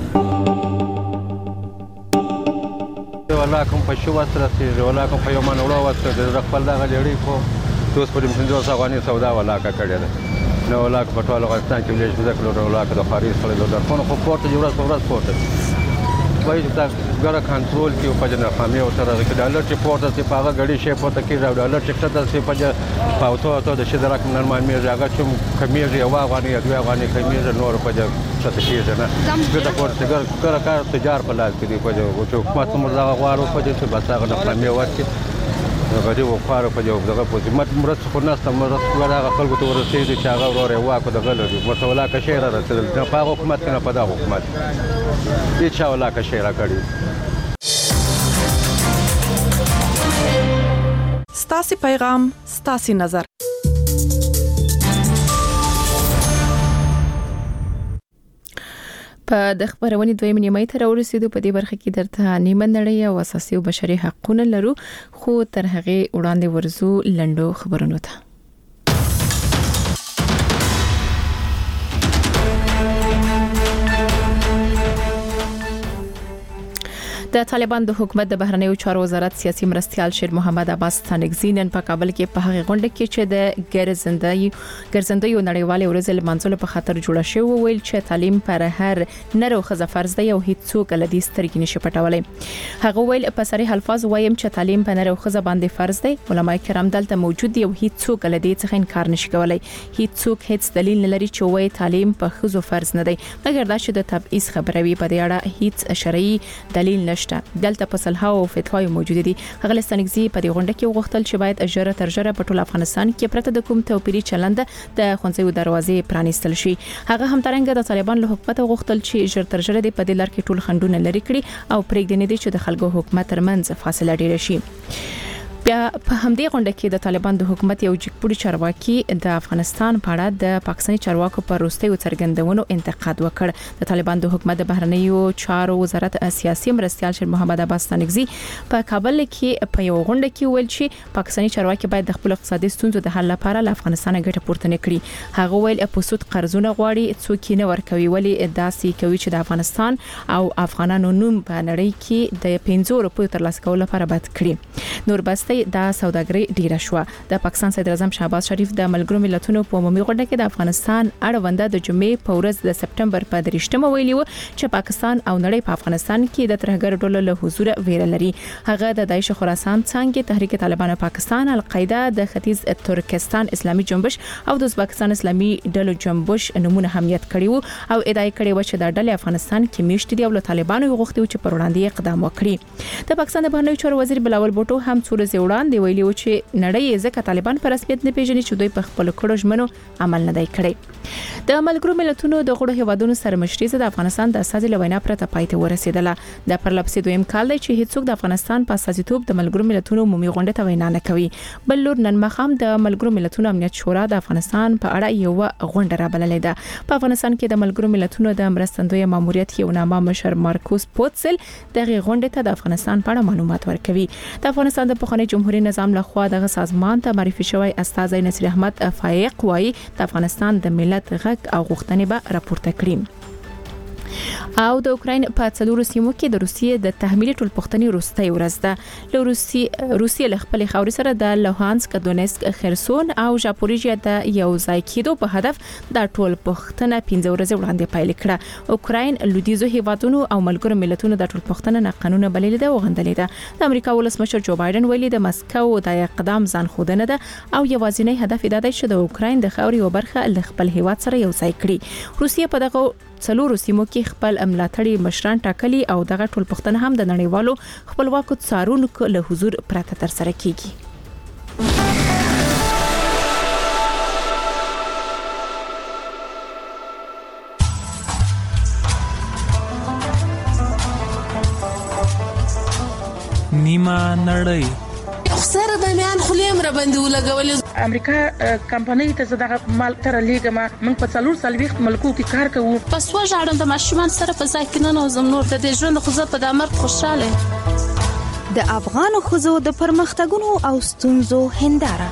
ولا کوم په شو واسطه ولا کوم په یو من وړو واسطه د خپل دغه لړۍ کو دوس په دې څنګه افغاني سودا ولا کا کړی ده نو ولا په ټول افغانستان کې ویل چې ذکر ولا کا د خارج سره د خپل خو پورت جوړه په ورځ پورت وایي چې ګره کنټرول کې په جنا خامي او سره د ډالر چې پورت ته پاغه غړي شي پورت کې راو ډالر چې څه څه په پاوتو ته د شي درک نرمال مې راغی چې کمیږي او افغاني او افغاني کمیږي نور په ځای څه شي نه ګټه پورت څنګه کار کار تجار په لاس کې دی په ځای چې حکومت مرزا غواړو په ځای چې بس هغه د خامي ورکړي غړي وقاره په یو دغه په مت مرسته خو ناسته مرسته ورغه خلکو ته ورسېږي چې هغه وروره واکو د غلړي ورته ولا کا شعر راځي د پاغه حکومت نه په دغه حکومت هیڅ ولا کا شعر راکړي. ستاسي پیغام ستاسي نظر. په د خبرونې دویم نیمه ته ورسېدو په دې برخه کې درته نیمه نړۍ او اساسي او بشري حقوقونه لرو خو تر هغه وړاندې ورزو لندو خبرونو ته. د طالبان د حکومت د بهرنیو چارو وزارت سیاسي مرستيال شیر محمد عباس ستانکزی نن په کابل کې په هغه غونډه کې چې د ګرځندای ګرځندوی نړیوالې ورځ لمانځلو په خاطر جوړه شوی ویل چې تعلیم پر هر نر او ښځه فرض دی او هیڅ څوک له دې سترګې نشي پټولای. هغه ویل په صریح الفاظ وایم چې تعلیم په نر او ښځه باندې فرض دی. علماء کرام دلته موجود دي او هیڅ څوک له دې څخه انکار نشي کولای. هیڅ څوک هیڅ دلیل نه لري چې وایي تعلیم په ښځو فرض نه دی مګر دا چې د تبعیض خبره وي په دې اړه هیڅ شرعي دلیل نشته. دلته په صلحه او فتوای موجود دي. هغه ستانکزی په دې غونډه کې وغوښتل چې باید اجره ترجره په ټول افغانستان کې پرته د کوم توپیری چلند د خونځو دروازې پرانیستل شي. هغه هم ترنګ د طالبان له حکومت غوښتل چې اجره ترجره د په دې لار کې ټول خندونه لري کړي او پرېږدي دي چې د خلکو حکومت ترمنځ فاصله ډیره شي. بیا په همدې غونډه کې د طالبان د حکومت یو جګپوړي چارواکي د افغانستان په اړه د پاکستاني چارواکو پر وروستیو څرګندونو انتقاد وکړ. د طالبان د حکومت د بهرنیو چارو وزارت سیاسي مرستيال شیر محمد عباس ستانکزی په کابل کې په یو غونډه کې ویل چې پاکستاني چارواکي باید د خپل اقتصادي ستونزو د حل لپاره له افغانستان ګټه پورته نکړي. هغه ویل په سود قرضونه غواړي څوک نه ورکوي ولی داسې کوي چې د افغانستان او افغانانو نوم په نړۍ کې د پنځو روپیو ترلاسه کولو لپاره بد کړي. نور بسته د سوداګرۍ ډیره شو. د پاکستان صدر اعظم شهباز شریف د ملګرو ملتونو په عمومي غونډه کې د افغانستان اړونده د جمعې په ورځ د سپټمبر په درېشتمه ویلي و چې پاکستان او نړۍ په افغانستان کې د ترهګر ډلو له حضور ویره لري. هغه د داعش خراسان څنګه تحریک طالبان پاکستان، القاعده، د ختیځ ترکستان اسلامي جنبش او د ازبکستان اسلامي ډلو جنبش نمونه حمیت کړي وو او ادعای کړي و چې د ډلې افغانستان کې میشت دي او له طالبانو غوښتي چې پر وړاندې اقدام وکړي. د پاکستان د بهرنیو چارو وزیر بلاول بوټو هم څو ورځې وړاندې ویلي و چې نړۍ ځکه طالبان پر رسمیت نه پیژني چې دوی په خپل کړو ژمنو عمل نه دی کړی. د ملګرو ملتونو د غړو هیوادونو سره مشري د افغانستان د اساسي لوینا پرته پای ته ورسېدله. د پرلپسې دویم کال دی چې هیڅوک د افغانستان په اساسیتوب د ملګرو ملتونو عمومي غونډه ته وینا نه کوي. بل لور نن مخام د ملګرو ملتونو امنیت شورا د افغانستان په اړه یو غونډه رابللې ده. په افغانستان کې د ملګرو ملتونو د مرستندوی ماموریت یو نامه مشر مارکوس پوتسل دغه غونډه ته د افغانستان په اړه معلومات ورکوي. د افغانستان د پخوانی جمهوریت نظام لخوا دغه سازمان ته معرفي شوی استاذ نصیر احمد فایق وایي د افغانستان د ملت غږ او غوښتنې به راپورته کړي. او د اوکراین په څلورو سیمو کې د روسیې د تحمیل ټولپوښتنې وروستۍ ورځ ده. له روسیې روسیې له خپل خاورې سره د لوهانسک، دونیسک، خرسون او ژاپوریژیا د یو ځای کېدو په هدف د ټولپوښتنه پنځه ورځې وړاندې پیل کړه. اوکراین لویدیځو هیوادونو او ملګرو ملتونو د ټولپوښتنه نه قانون بللې ده او غندلې ده. د امریکا ولسمشر جو بایدن ویلي د مسکو د اقدام ځان خودنه ده او یوازینی هدف دا دی چې د اوکراین د خاورې یو برخه له خپل هیواد سره یو ځای کړي. روسیې په دغه څلورو سیمو کې خپل ملاتړي مشران ټاکلي او دغه ټولپوښتنه هم د نړیوالو خپلواکو څارونکو له حضور پرته تر سره کیږي. نیمه نړۍ سره د میان خلیم را باندې ولګول. امریکا کمپنۍ ته زداغه مال تر لیګما موږ په څلور سلويخت ملکو کې کار کوو. پس وژاړم د ماشومان سره په ځای کې نه نوزم نور د دې ژوند خو زه په دامر خوشاله. د افغان خزو د پرمختګونو او ستونزو هنداره.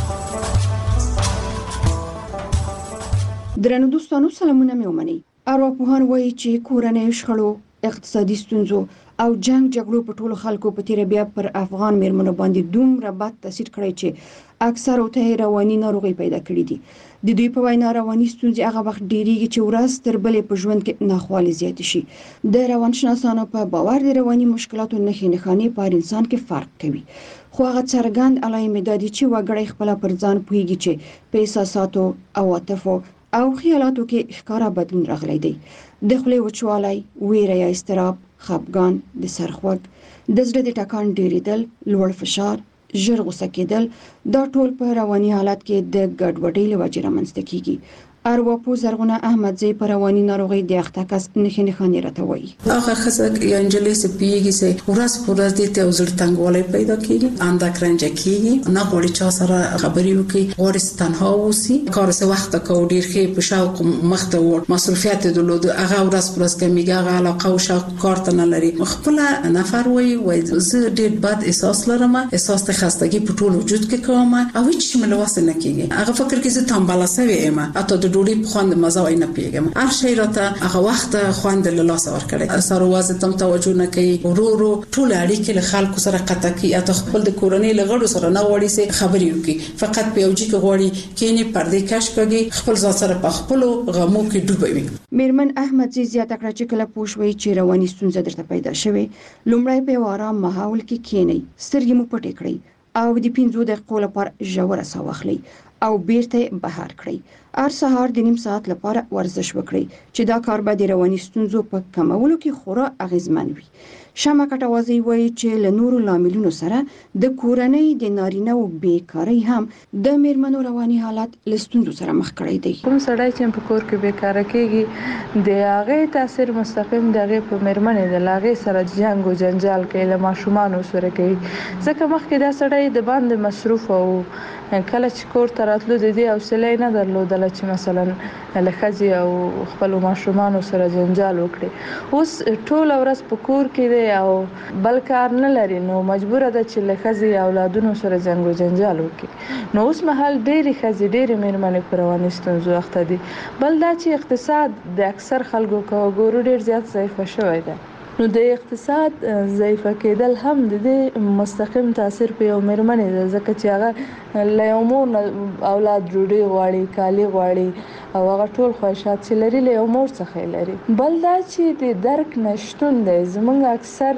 درنو دوستانو سلامونه مې ومني. ارواپوهان وایي چې کورنۍ شخړو، اقتصادي ستونزو او جنگ جګړو په ټولو خلکو په تیر بیا پر افغان میرمنو باندې دومره بد تاثیر کړی چې اکثر او ته رواني ناروغي پیدا کړې دي. د دوی په وینا رواني ستونزې هغه وخت ډیریږي چې ورځ تر بلې په ژوند کې ناخوالې زیات شي. د روانشناسانو په باور د رواني مشکلاتو نښې نښانې په انسان کې فرق کوي. خو هغه څرګند علایم دادي چې وګړي خپل پر ځان پوهیږي چې په احساساتو او عاطفو او خیالاتو کې ښکارا بدلون راغلی دی. د خولې وچوالی، ویره یا اضطراب، خپګان، د سرخوږ، د زړه د ټکان ډیریدل، لوړ فشار، ژر غوسه کېدل، دا ټول په رواني حالت کې د ګډوډۍ له وجې رامنځته کیږي. ارواپوه زرغونه احمدزی پر رواني ناروغي د اخته کس نښې نښانې راته وایي. هغه خزه یا انجلې سه پیږي سه ورځ پر ورځ د ته وزړ تنګوالی پیدا کیږي، انده کرنج کیږي، نه غوړي چا سره خبرې وکړي، غوړي تنها اوسي، کار سه وخت کو ډیر خې په شاوق مخته ور مصرفيات درلود، هغه ورځ پر ورځ کمیږي، هغه علاقه او شاوق کار ته نه لري. خپل نفر وایي وای زه ډیر بد احساس لرم، احساس د خستګي په ټول وجود کې کوم او هیڅ مله واسه نه کیږي. هغه فکر کې زه تنبله سوي یم، اته د ډوډۍ په خوند مزه وای نه پیګم هر شی راته هغه وخت خوند له لاس ور کړی سره وازه تم توجه نه کوي ورورو ټول اړیکې له خلکو سره قطع کی اته خپل د کورنۍ لغړو سره نه وړي سي خبرې وکي فقط په یوجي کې غوړي کینی پردې کش کوي خپل ځان سره په خپل غمو کې ډوبوي. میرمن احمد زی زیاته کړه چې کله پوښوي چې رواني ستونزه درته پیدا شوه لومړی په آرام ماحول کې کینی سترګې مو پټې کړئ او د پنځو دقیقو لپاره ژوره ساه واخلئ او بیرته بهر کړئ. هر سهار د نیم ساعت لپاره ورزش وکړئ چې دا کار به د رواني ستونزو په کمولو کې خورا اغیزمن وي. شمع کټوازی وایي چې له نورو لاملونو سره د کورنۍ د نارینه او بیکاری هم د میرمنو رواني حالت له ستونزو سره مخ کړی دی. کوم سړی چې په کور کې بیکاره کېږي د هغه تاثیر مستقیم د هغه په میرمنې د لاغې سره جنگ او جنجال کوي له ماشومان سره کوي ځکه مخکې دا سړی د باندې مصروف او کله چې کور ته راتلو د دې حوصله نه درلودله چې مثلا له ښځې او خپلو ماشومانو سره جنجال وکړي. اوس ټوله ورځ په کور کې دی او بل کار نه لري نو مجبوره ده چې له ښځې اولادونو سره جنګ و جنجال وکړي. نو اوس مهال ډېرې ښځې ډېرې میرمنې په رواني ستونزو اخته دي. بل دا چې اقتصاد د اکثر خلکو که وګورو ډېر زیات ضعیفه شوی دی نو د اقتصاد ضعیفه کېدل هم د دې مستقیم تاثیر په یو میرمنې ده ځکه چې هغه له یو مور اولاد ډوډۍ غواړي کالي غواړي او هغه ټول خواهشات چې لري له یو مور څخه لري. بل دا چې د درک نشتون دی زموږ اکثر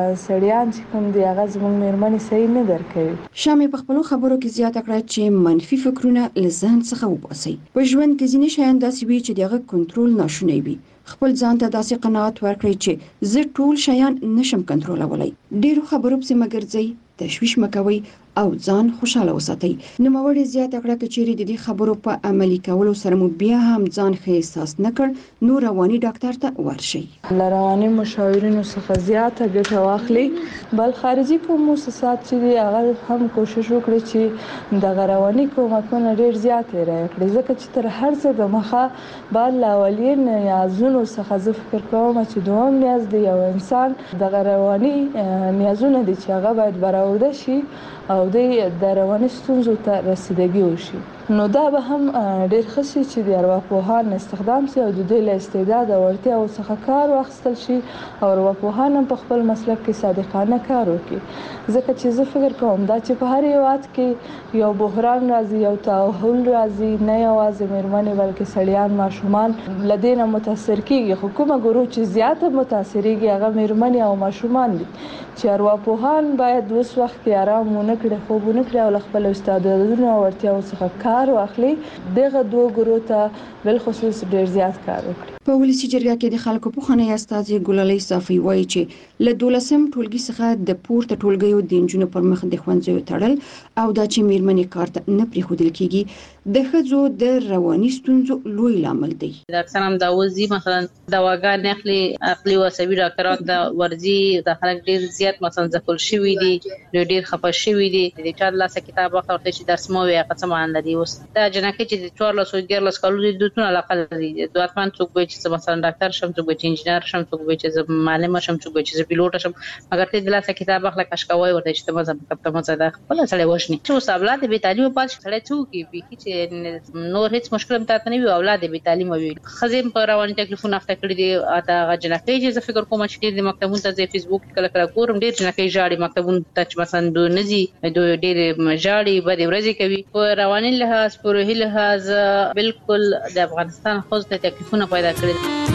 سړیان چې کوم دی هغه زموږ میرمنې صحیح نه درک کوي. شامې په خپلو خبرو کې زیاته کړه چې منفي فکرونه له ذهن څخه وباسئ. په ژوند کې ځینې شیان داسې وي چې دغه کنټرول ناشونی وي. خپل ځان ته داسې قناعت ورکړئ چې زه ټول شیان نشم کنټرولولای. ډیرو خبرو پسې مګرځئ تشویش مکوئ او ځان خوشاله وساتئ. نوموړې زیاته کړه چې چیرې د دې خبرو په عملي کولو سره مو بیا هم ځان ښه احساس نه کړ نو رواني ډاکټر ته ورشئ. له رواني مشاورینو څخه زیاته ګټه واخلئ. بل خارجي کوم مؤسسات چې دي هغه هم کوشش وکړي چې د رواني کومکونه ډیر زیات راکړي ځکه چې تر هر څه د مخه بعد له اولین نیازونو څخه زه فکر کوم چې دوم نیاز دی یو انسان د رواني نیازونه دي چې هغه باید برآورده شي او د رواني ستونزو ته رسیدګي وشي. نو دا به هم ډیر ښه شي چې د ارواپوهان استخدام شي او د دوی له استعداد او وړتیاو څخه کار واخیستل شي او ارواپوهان هم په خپل مسلک کې صادقانه کار وکړي ځکه چې زه فکر کوم دا چې په هر هیواد کې یو بحران راځي یو تحول راځي نه یوازې میرمنې بلکې سړیان ماشومان له دې نه متاثر کیږي خو کومه ګروه چې زیاته متاثریږي هغه میرمنې او ماشومان دي چې ارواپوهان باید اوس وخت کې آرام ونه کړي خوب ونه کړي او له خپل استعدادونو او وړتیاو څخه کار واخلي دغه دوه ګروه ته بل خصوص ډیر زیات کار وکړي. په ولسی جرګه کې د خلکو په خانه استازي ګلالۍ صافي وایي چې له دولسم ټولګي څخه د پورته ټولګیو د انجونو پر مخ د ښوونځیو تړل او دا چې میرمنې کار ته نه پریښودل کیږي د ښځو د رواني ستونزو لوی لامل دی. د اکثر هم دا وځي مثلا دواګان اخلي عقلي او عصبي ډاکټران د ورزي د خلک ډیر زیات مثلا ځکل شوی دي ډیر خپه شوی دي د چا لاسه کتاب واخلي چې درس مو وي قسم ان لري اوس دا جنکه چې څوارلس او ګرلس کالو د دوتون علاقه لري د اتمان څوک به چې مثلا ډاکټر شم څوک به چې انجنیر شم څوک به چې معلم شم څوک به چې پیلوټ شم مګر ته د لاسه کتاب واخلي کاشکوي ورته چې تمه زم تمه زده خپل سره وښني چې اوس اولاد به تعلیم پات سره څوک به چې نور هیڅ مشکل مته نه وي اولاد به تعلیم وي خزم په رواني تکلیفونه افته کړی دي اته جنکه چې فکر کوم چې د مکتبونو ته فیسبوک کله کله ګورم ډیر جنکه جاړي مکتبونو ته مثلا دو نزي دو ډیر جاړي به د ورځې کوي په رواني لحاظ په روحي لحاظ بالکل د افغانستان خو ته تکلیفونه پیدا کړی.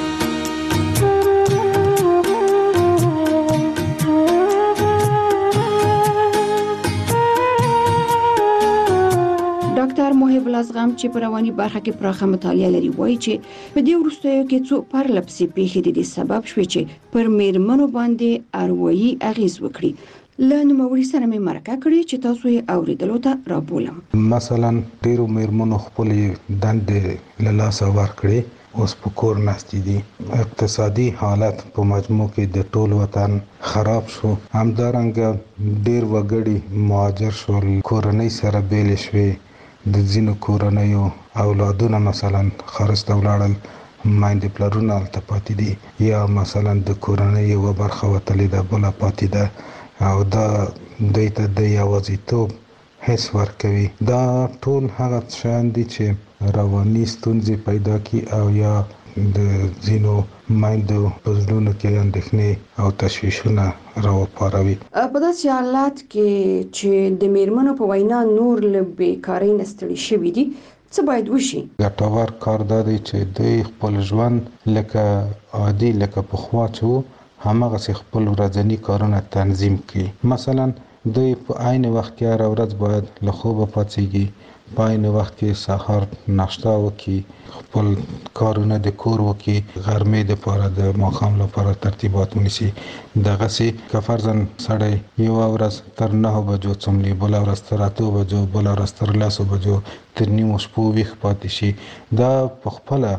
ډاکټر محب الازغم چې په رواني برخه کې پراخه مطالعه لري وایي چې په دې وروستیو کې څو پرلپسې پیښې د سبب شوې چې پر میرمنو باندې اروایي اغیز وکړي. له نوموړي سره مې مرکه کړې چې تاسو یې اوریدلو ته رابولم. مثلا ډیرو میرمنو خپلې دندې له لاسه ورکړې اوس په کور ناستې دي اقتصادي حالت په مجموع کې د ټول وطن خراب شو همدارنګه ډیر وګړي مهاجر شول کورنۍ سره بیل شوې د ځینو کورنیو اولادونه مثلا خارج ته ولاړل مایندې پلرونه هلته پاتې دي یا مثلا د کورنۍ یوه برخه وتلې ده بله پاتې ده او دا دوی ته د یوازیتوب حس ورکوي. دا ټول هغه شیان دي چې رواني ستونزې پیدا کی او یا د زینو مایندو په زړونو کې اندېښنې او تشویشونه راوپاروي. په داسې حالات کې چې د میرمنو په وینا نور له بیکارۍ نه ستړي شوي دي، څه باید وشي؟ ګټور کار دا دی چې دوی خپل ژوند لکه عادي لکه پخوا چې همغسې خپل ورځني کارونه تنظیم کړي. مثلا دوی په عین وخت کې هره ورځ باید له خوبه پاڅېږي، په عین وخت کې سهار ناشته وکړي، خپل کارونه د کور وکړي، غرمې دپاره د ماښام لپاره ترتیبات ونیسي. دغسې که فرضاً سړی یوه ورځ تر نهو بجو څملي، بله ورځ تر اتو بجو، بله ورځ تر لسو بجو، تر نیمو شپو ویښ پاتې شي، دا په خپله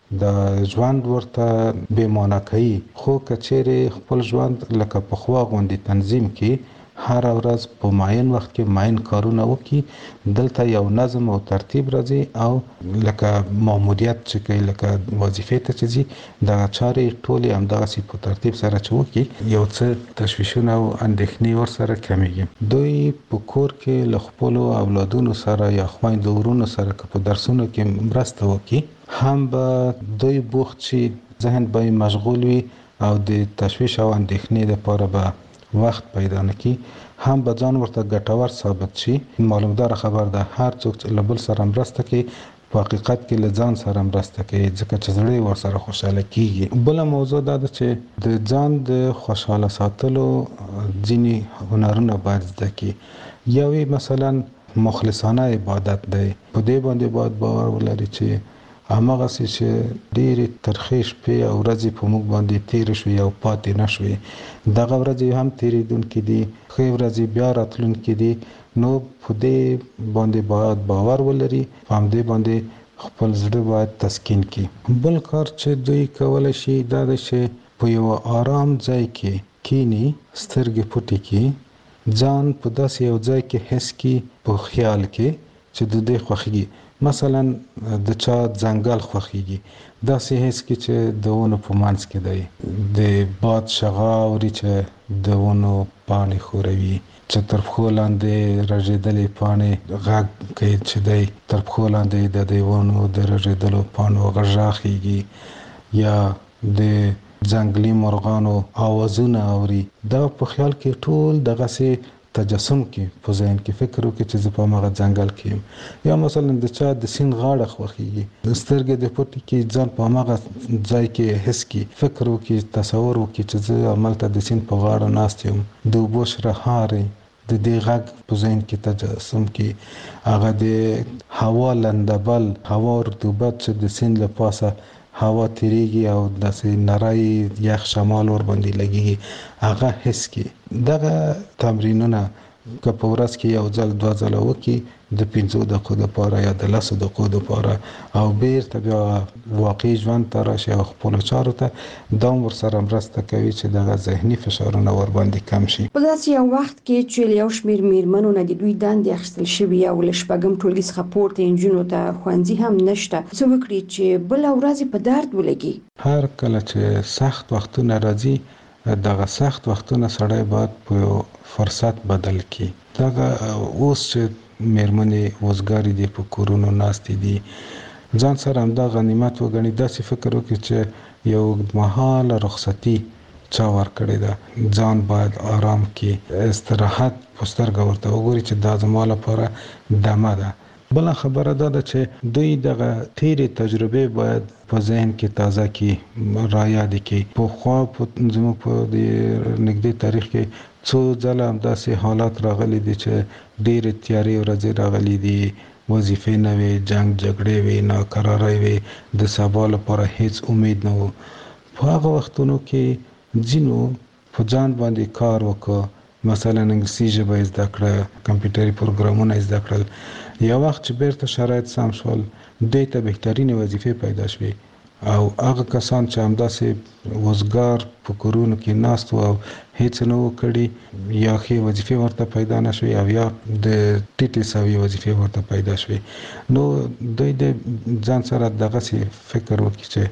د ژوند ورته بې معنی کوي. خو که چیرې خپل ژوند لکه پخوا غوندې تنظیم کړي، هر ورځ په معین وخت کې معین کارونه وکړي، دلته یو نظم او ترتیب راځي او لکه ماموریت چې کوي، لکه وظیفې ته چې ځي، دغه چارې ټولې همدغسې په ترتیب سره چې وکړي، یو څه تشویشونه او اندېښنې ورسره کمیږي. دوی په کور کې له خپلو اولادونو سره یا خویندو ورونو سره که په درسونو کې مرسته وکړي، هم به دوی بوخت شي، ذهن به یې مشغول وي او د تشویش او اندېښنې لپاره به وخت پیدا نکړي، هم به ځان ورته ګټور ثابت شي. معلومدار خبر ده هر څوک چې له بل سره مرسته کوي په حقیقت کې له ځان سره مرسته کوي، ځکه چې زړه یې ورسره خوشحاله کیږي. بله موضوع دا ده چې د ځان د خوشحاله ساتلو ځینې هنرونه باید زده کړي. یو مثلا مخلصانه عبادت دی، په دې باندې باید باور ولري چې همغسې چې ډېرې ترخې شپې او ورځې په موږ باندې تېرې شوې او پاتې نه شوې، دغه ورځې هم تېرېدونکې دي، ښې ورځې بیا راتلونکې دي. نو په دې باندې باید باور ولري، په همدې باندې خپل زړه باید تسکین کړي. بل کار چې دوی کولی شي دا ده چې په یو آرام ځای کې کینی، سترګې پټې کړي، ځان په داسې یو ځای کې حس کړي په خیال کې چې د دې خوښیږي. مثلا د چا ځنګل خوښیږي، داسې حس کې چې د ونو په منځ کې دی، د باد شغا اوري چې د ونو پاڼې ښوروي، چې تر پښو لاندې رژېدلې پاڼې غږ کوي چې دی تر پښو لاندې د دې ونو د رژېدلو پاڼو غږ راخیږي، یا د ځنګلي مرغانو آوازونه اوري. دا په خیال کې ټول دغسې تجسم کې په ذهن کې فکر وکړي چې زه په هغه ځنګل کې یم. یا مثلا د چا د سیند غاړه خوښیږي، د سترګې د پټې کې ځان په هغه ځای کې حس کړي، فکر وکړي، تصور وکړي چې زه همالته د سیند په غاړه ناست یم، د اوبو شرهارې د دې غږ په ذهن کې تجسم کړي، هغه د هوا لندبل، هوا رطوبت چې د سیند له پاسه هوا تیریږي او داسې نری یخ شمال ور باندې لګیږي، هغه حس کړي. دغه تمرینونه که په ورځ کې یو ځل دوه ځله وکړي، د پنځو دقیقو دپاره یا د لسو دقیقو دپاره، او بیرته بیا واقعي ژوند ته راشي او خپلو چارو ته، دا هم ورسره مرسته کوي چې دغه ذهني فشارونه ورباندې کم شي. په داسې یو وخت کې چې یو شمېر میرمنو نه د دوی دندې اخیستل شوي او له شپږم ټولګي څخه پورته نجونو ته ښوونځي هم نشته، څه وکړي چې بله ورځ په درد ولګي؟ هر کله چې سخت وختونه راځي، دغه سخت وختونه سړی باید په فرصت بدل کړي. دغه اوس چې میرمنې وزګارې دي، په کورونو ناستې دي، ځان سره همدا غنیمت وګڼي، داسې فکر وکړي چې یو اوږدمهاله رخصتي چا ورکړې ده، ځان باید آرام کړي، استراحت په سترګه ورته وګوري چې دا زما لپاره دمه ده. بله خبره دا ده چې دوی دغه تیرې تجربې باید په ذهن کې تازه کړي، رایادې کړي. پخوا زموږ په دې نږدې تاریخ کې څو ځله همداسې حالات راغلي دي چې ډېرې تیارې ورځې راغلي دي، وظیفې نه وې، جنګ جګړې وې، ناکرارۍ وې، د سبا لپاره هیڅ امید نه و. په هغه وختونو کې ځینو په ځان باندې کار وکړ، مثلا انګلیسي ژبه یې زده کړه، کمپیوټري پروګرامونه یې زده کړل. یو وخت چې بیرته شرایط سم شول، دوی ته بهترینې وظیفې پیدا شوې، او هغه کسان چې همداسې وزګار په کورونو کې ناست وو او هیڅ نه وو کړي، یا ښې وظیفې ورته پیدا نه شوې او یا د ټیټې سوي وظیفې ورته پیدا شوې، نو دوی د ځان سره دغسې فکر وکړي چې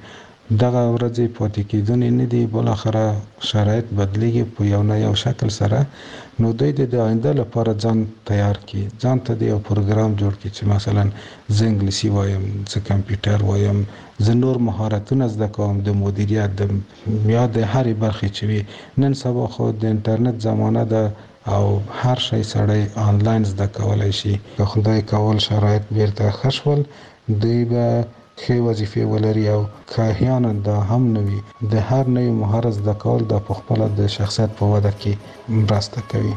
دغه ورځې پاتې کېدونې نه دي، بل اخره شرایط بدلیږي په یو نه یو شکل سره. نو دوی د آینده لپاره ځان تیار کړي، ځان ته د یو پروګرام جوړ کړي چې مثلا زه انګلیسي وایم، زه کمپیوټر وایم، زه نور مهارتونه زده کوم د مدیریت د یا د هرې برخې چې وي. نن سبا خو د انټرنیټ زمانه ده او هر شی سړی آنلاین زده کولای شي. که خدای کول شرایط بیرته ښه شول، دوی به ښې وظیفې ولري او که احیانا دا هم نه وي، د هر نوي مهارت زده کول د پخپله د شخصیت په وده کې مرسته کوي.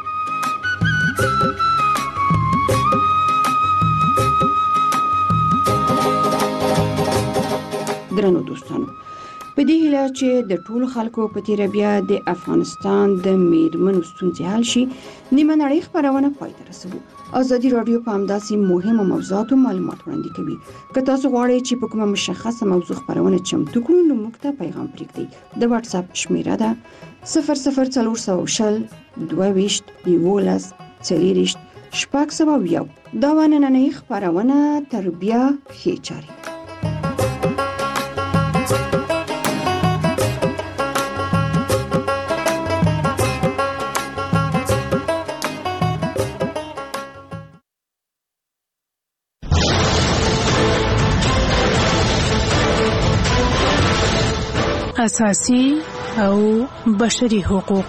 درنو دوستانو، په دې هیله چې د ټولو خلکو په تیره بیا د افغانستان د میرمنو ستونزې حل شي، نیمه نړۍ خپرونه پای ته رسوو. ازادي راډیو په همداسې مهمو موضوعاتو معلومات وړاندې کوي. که تاسو غواړئ چې په کومه مشخصه موضوع خپرونه چمتو کړو، نو موږ ته پیغام پرېږدئ. د واتس اپ شمیره ده صفر صفر څلور سوه شل دوه ویشت یولس څلېرویشت شپږ سوه یو. دا وه نننۍ خپرونه. تر بیا ښې چارې. اساسي او بشري حقوق.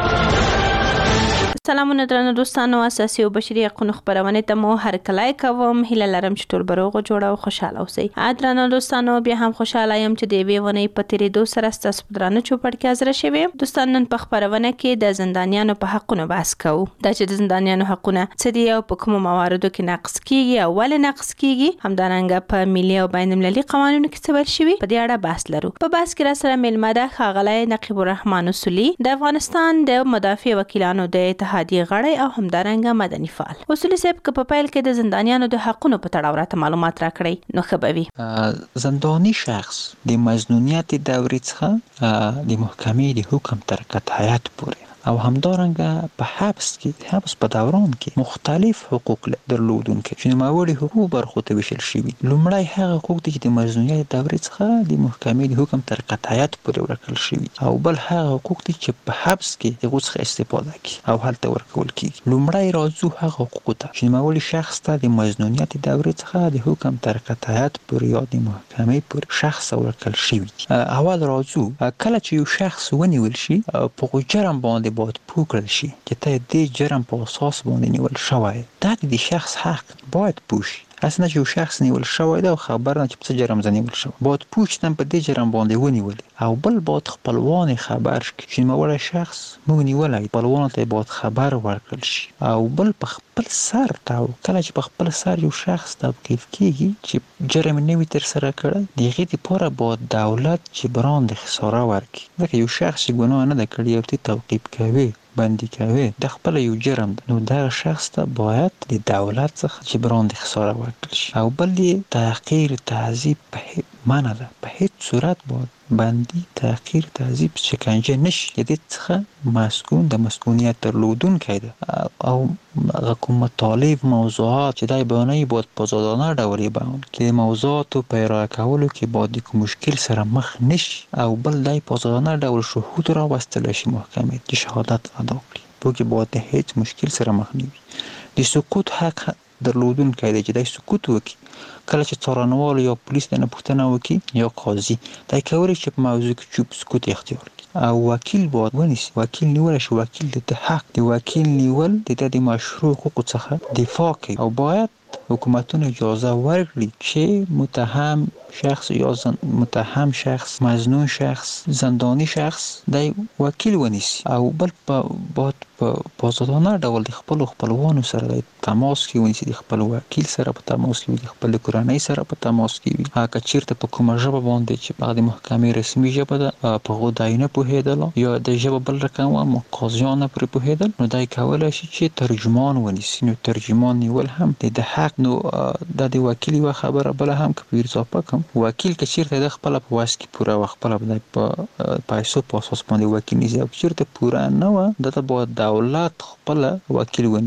سلامونه درنو دوستانو، اساسي او بشري حقوقو خبرونه ته مو هر کله کوم. هیله لرم چې ټول بروغ جوړ او خوشاله اوسئ. درنو دوستانو، بیا هم خوشاله یم چې د وی ونې په تیرې دو سره ستاسو درانه چوپړ کې حاضر شوم. دوستان، نن په خبرونه کې د زندانیانو په حقونو بحث کوو. دا چې د زندانیانو حقونه څه دي او په کومو مواردو کې نقض کیږي او ولې نقض کیږي، همدارنګه په ملي او بین المللي قوانینو کې څه ویل شوي، په دې اړه بحث لرو. په بحث کې را سره ملمه ده ښاغلی نقیب الرحمن اصولي، د افغانستان د مدافع وکیلانو د اتحادیې غړی او همدارنګه مدني فعال. اصولي صاحب، که په پیل کې د زندانیانو د حقونو په تړاو راته معلومات راکړئ نو ښه به وي. زنداني شخص د مظنونیت دورې څخه د محکمې د حکم تر قطعیت پورې او همدارنګه په حبس کې حبس په دوران کې مختلف حقوق درلودونکي چې نوموړي حقوق برخو ته ویشل شوي. لومړی هغه حقوق دي چې د مظنونیت دورې څخه د محکمې د حکم تر قطعیت پورې ورکړل شوي، او بل هغه حقوق دي چې په حبس کې هغه څخه استفاده کوي او هلته ورکول کیږي. لومړی راځو هغه حقوق ته چې نوموړي شخص ته د مظنونیت دورې څخه د حکم تر قطعیت پورې یا د محکمې پورې شخص ورکړل شوي دي. اول راځو کله چې یو شخص ونیول شي په جرم باندې باید پوه کړل شي چې ته دې جرم په اساس باندې نیول شوی. دا د شخص حق باید پوه شي. اسنه چې یو شخص نیول شوی دی او خبر نه چې په څه جرم ځای نیول شوی، باید پوه شي په دې جرم باندې ونیولې. او بل باید خپلوان خبر شي چې نوموړی شخص موږ نیولی، خپلوانو ته باید خبر ورکړل شي. او بل په خپل سر ته کله چې په خپل سر یو شخص توقیف کیږي چې جرم نه وي ترسره کړی، د هغې دپاره باید دولت جبران د خساره ورکړي. ځکه یو شخص چې ګناه نه ده کړې او ته توقیف کوي، بندي کوي، د خپل یو جرم ده، نو دغه شخص ته باید د دولت څخه جبران د خساره ورکړل شي. او بل یې تحقیر، تعذیب په منع ده. په هیڅ صورت باید بندي، تحقیر، تعذیب، شکنجه نشي. د دې څخه مسکون د مسکونیت درلودونکی ده. او کوم مطالب، موضوعات چې دای بیانوي باید په آزادانه ډول یې بیان کړي. د موضوعاتو په ارائه کولو کې باید د کوم مشکل سره مخ نشي. او بل دای په آزادانه ډول شهود راوستلی شي محکمې چې شهادت ادا کړي، په کې باید د هیڅ مشکل سره مخ نه وي. د سکوت حق درلودونکی دی چې دای سکوت وکړي. کله چې څارنوال یا پولیس نه پوښتنه وکړي یا قاضي، دای کولی چې په موضوع کې چوپ سکوت اختیار کړي. او وکیل باید ونیسي. وکیل نیول شي، وکیل د حق د وکیل نیول د د مشروع حقوقو څخه دفاع کوي. او باید حکومتونه اجازه ورکړي چې متهم شخص یا زن... متهم شخص، مظنون شخص، زندانی شخص د وکیل ونیسي. او بل په باید په آزادانه ډول د خپلو خپلوانو سره د تماس کې ونیسي، د خپل وکیل سره په تماس کې وي، د خپل کورنۍ سره په تماس کې وي. هغه چیرته په کومه ژبه باندې چې هغه د محکمې رسمي ژبه ده په هغو دای نه پوهېدل یا د ژبه بل رقم وه قاضیان نه پرې پوهېدل، نو دای کولی شي چې ترجمان ونیسي. نو ترجمان نیول هم د حق. نو دا د وکیل یوه خبره بله هم که په اضافه کړم، وکیل که چیرته د خپله په وس کې پوره وه، خپله په پیسو په اساس باندې وکیل نیسي، او که چیرته پوره نه وه، دلته باید دولت خپله وکیل ونیسي.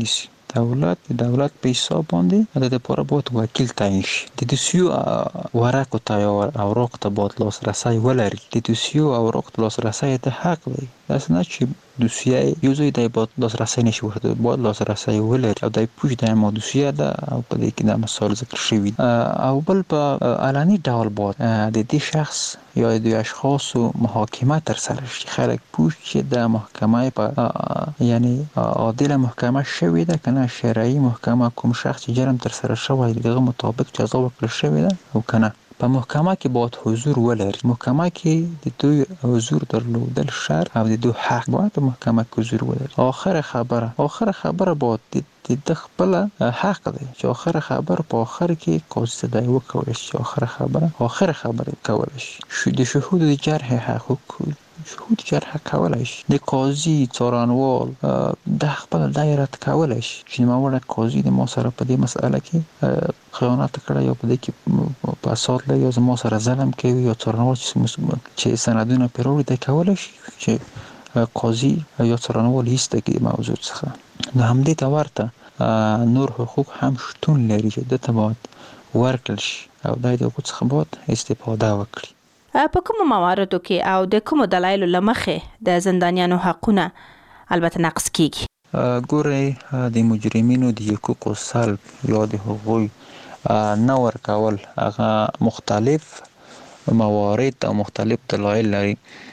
دولت د دولت په حساب باندې د لپاره باید وکیل تعیین شي د دوسیو ورقو ته اوراق ته باید لاسرسی ولري د دوسیو اوراق ته لاسرسی ته حق دی داسې نه چې دوسیه یو ځای دی باید لاسرسی نشي ورته باید لاسرسی ولري او د پوښ د ما دوسیه ده او په دې کې د مسائل ذکر شوي او بل په علني ډول باید د دې شخص یا د اشخاصو محاکمه تر سره شي خلک پوښ چې د محکمه په یعنی عادل محکمه شوی ده کنه شرعي محکمه کوم شخص چې جرم تر سره شوی دغه مطابق جزا ورکړل شوی ده او کنه په محکمه کې باید حضور ولري محکمه کې د دوی حضور درلودل شرط او د دوی حق باید په محکمه کې حضور ولري اخر خبره اخر خبره باید د خپل حق دی چې اخر خبره په اخر کې قاضي ته وکول شي اخر خبره اخر خبره کول شي د شهود د جرح حقوق شهود جرح کولای شي د قاضي څارنوال د خپل دایره کولای شي چې موږ قاضي د ما سره په دې مسأله کې خیانت کړی یا په دې کې په اساس لري یا ما سره ظلم کوي یا څارنوال چې سندونه پیروي د کولای شي چې قاضي یا څارنوال هیڅ د موضوع څخه د همدې ته ورته نور حقوق هم شتون لري چې د تبعات ورکړل شي او د دې حقوق څخه باید استفاده وکړي په کومو مواردو کې او د کومو دلایلو لمخې د زندانیانو حقونه البته نقض کیږي ګورئ د مجرمینو د حقوقو سلب یا د حقوق نه ورکول هغه مختلف موارد او مختلف دلایل لري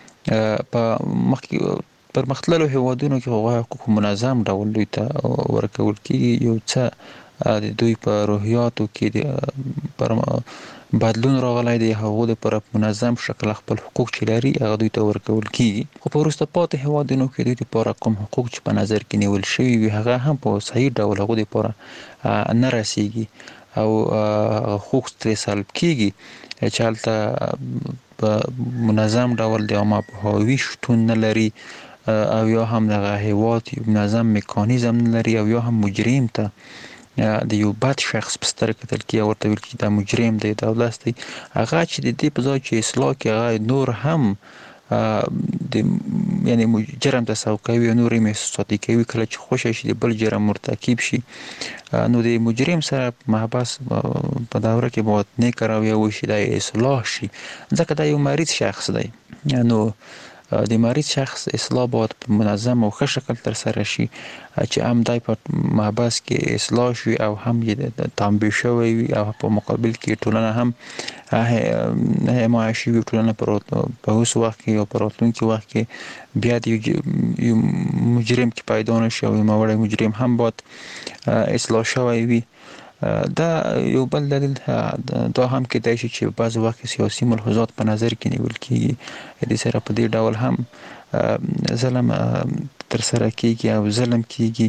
په مخکې پر مختلفو هیوادونو کې حقوق منظم ډول دوی ته ورکول کیږي یو څه د دوی په روحیاتو کې پر بدلون راغلی دی هغه د پر منظم شکل خپل حقوق چې لري هغه دوی ته ورکول کیږي خو په وروسته پاتې هیوادونو کې دوی لپاره کوم حقوق چې په نظر کې نیول شوي وي هغه هم په صحیح ډول هغه لپاره نه رسیږي او حقوق ترې سلب کیږي چې هلته په منظم ډول د عامه پوهاوي شتون نه لري او یا هم دغه هیواد منظم میکانیزم نه لري او یا هم مجرم ته د یو بد شخص په سترګه کتل کیږي ورته ویل کیږي دا مجرم دی دولت دی هغه چې د دې په ځای چې اصلاح کې هغه نور هم د یعنی جرم ته سوقوي او نور محسوساتي کوي کله چې خوشی شي د بل جرم مرتکب شي نو د مجرم سره محبس په دوره کې باید نه کراوي او شي د اصلاح شي ځکه دا یو مریض شخص دی نو د مریض شخص اصلاح باید په منظم او ښه شکل تر سره شي چې هم دای په محبس کې اصلاح شي او هم یې تنبیه شوی وي او په مقابل کې ټولنه هم حمایه شي ټولنه په اوس وخت کې او په راتلونکي وخت کې بیا د یو مجرم کې پیدا نشي او موړی مجرم هم باید اصلاح شوی وي دا یو بل دلیل دا هم کېدای شي چې بعض وخت سیاسي ملحوظات په نظر کې نیول کیږي د سره په دې ډول هم ظلم تر سره کیږي او ظلم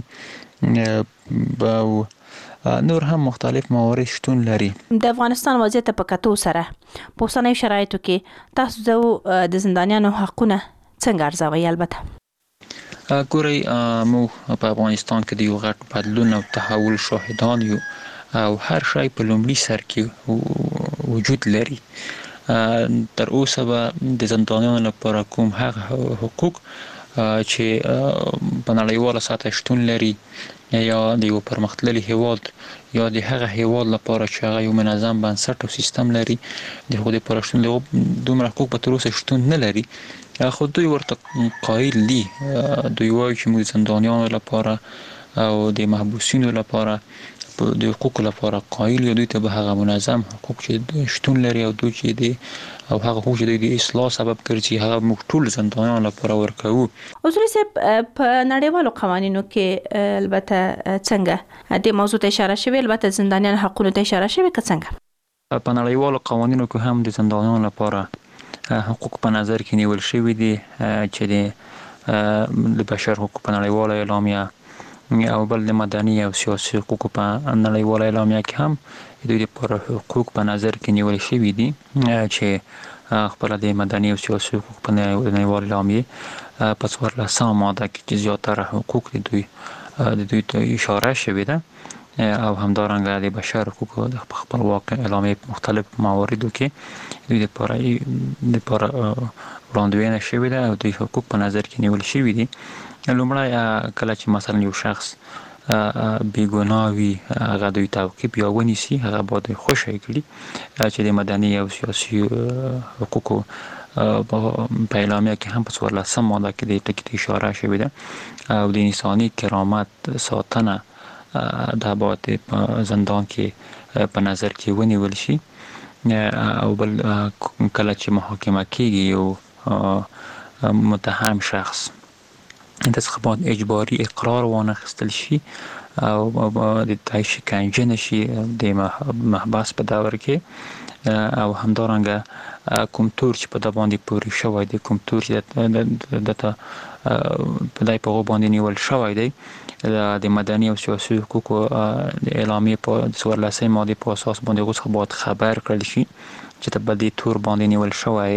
کیږي او نور هم مختلف موارد شتون لري د افغانستان وضعیت په کتو سره په اوسنیو شرایطو کې تاسو د زندانیانو حقونه څنګه ارزوئ البته ګورئ موږ په افغانستان کې د یو غټ بدلون او تحول شاهدان یو او هر شی په لومړي سر کې وجود لري تر اوسه به د زندانیانو لپاره کوم هغه حقوق چې په نړیواله سطح شتون لري یا د یو پرمختللي هیواد یا د هغه هیواد لپاره چې هغه یو منظم بنسټ او سیستم لري د خو د لپاره شتون دومره حقوق په تر اوسه شتون نه لري خو دوی ورته قایل دي دوی وایي چې موږ زندانیانو لپاره او د محبوسینو لپاره د حقوق لپاره قایل یو دوی ته به هغه منظم حقوق چې شتون لري او دوی چې دي او هغه حقوق چې د اصلاح سبب ګرځي هغه موږ ټول زندانیانو لپاره ورکوو اصولي صاحب په نړیوالو قوانینو کې البته څنګه د موضوع ته اشاره شوی البته زندانیانو حقوقو ته اشاره شوی که څنګه په نړیوالو قوانینو کې هم د زندانیانو لپاره حقوق په نظر کې نیول شوی دي چې د بشر حقوق په نړیواله اعلامیه او بل د مدني او سیاسي حقوق په نړیواله اعلامیه کې هم دوی لپاره حقوق په نظر کې نیول شوي دي چې خپل د مدني او سیاسي حقوق په نړیواله اعلامیه په څوارلسمه ماده کې چې زیاتره حقوق د دوی د دوی ته اشاره شوې ده او همدارنګه د بشر حقوق د خپلواک اعلامیه مختلف مواردو کې دوی لپاره لپاره وړاندوینه شوې ده او دوی حقوق په نظر کې نیول شوي دي لومړی کله چې مثلا یو شخص بیګناوي هغه دوی تعقیب یا ونیسي هغه باید خوشی کړي چې د مدني او سیاسي حقوقو په اعلامیه کې هم په څوارلسم ماده کې د ټکي اشاره شوې ده او د انساني کرامت ساتنه دا باید په زندان کې په نظر کې ونیول شي او بل کله چې محاکمه کېږي یو متهم شخص د څخه باید اجباري اقرار وانخیستل شي او د تای شکنجه نشي د محبس په دور کې او همدارنګه کوم تور چې په د باندې پوري شوی دی کوم تور چې د په دای په باندې نیول شوی دی د مدني او سیاسي حقوقو د اعلامیه په څوارلسمې ماده په اساس باندې اوس باید خبر کړل شي چې د بدی تور باندې نیول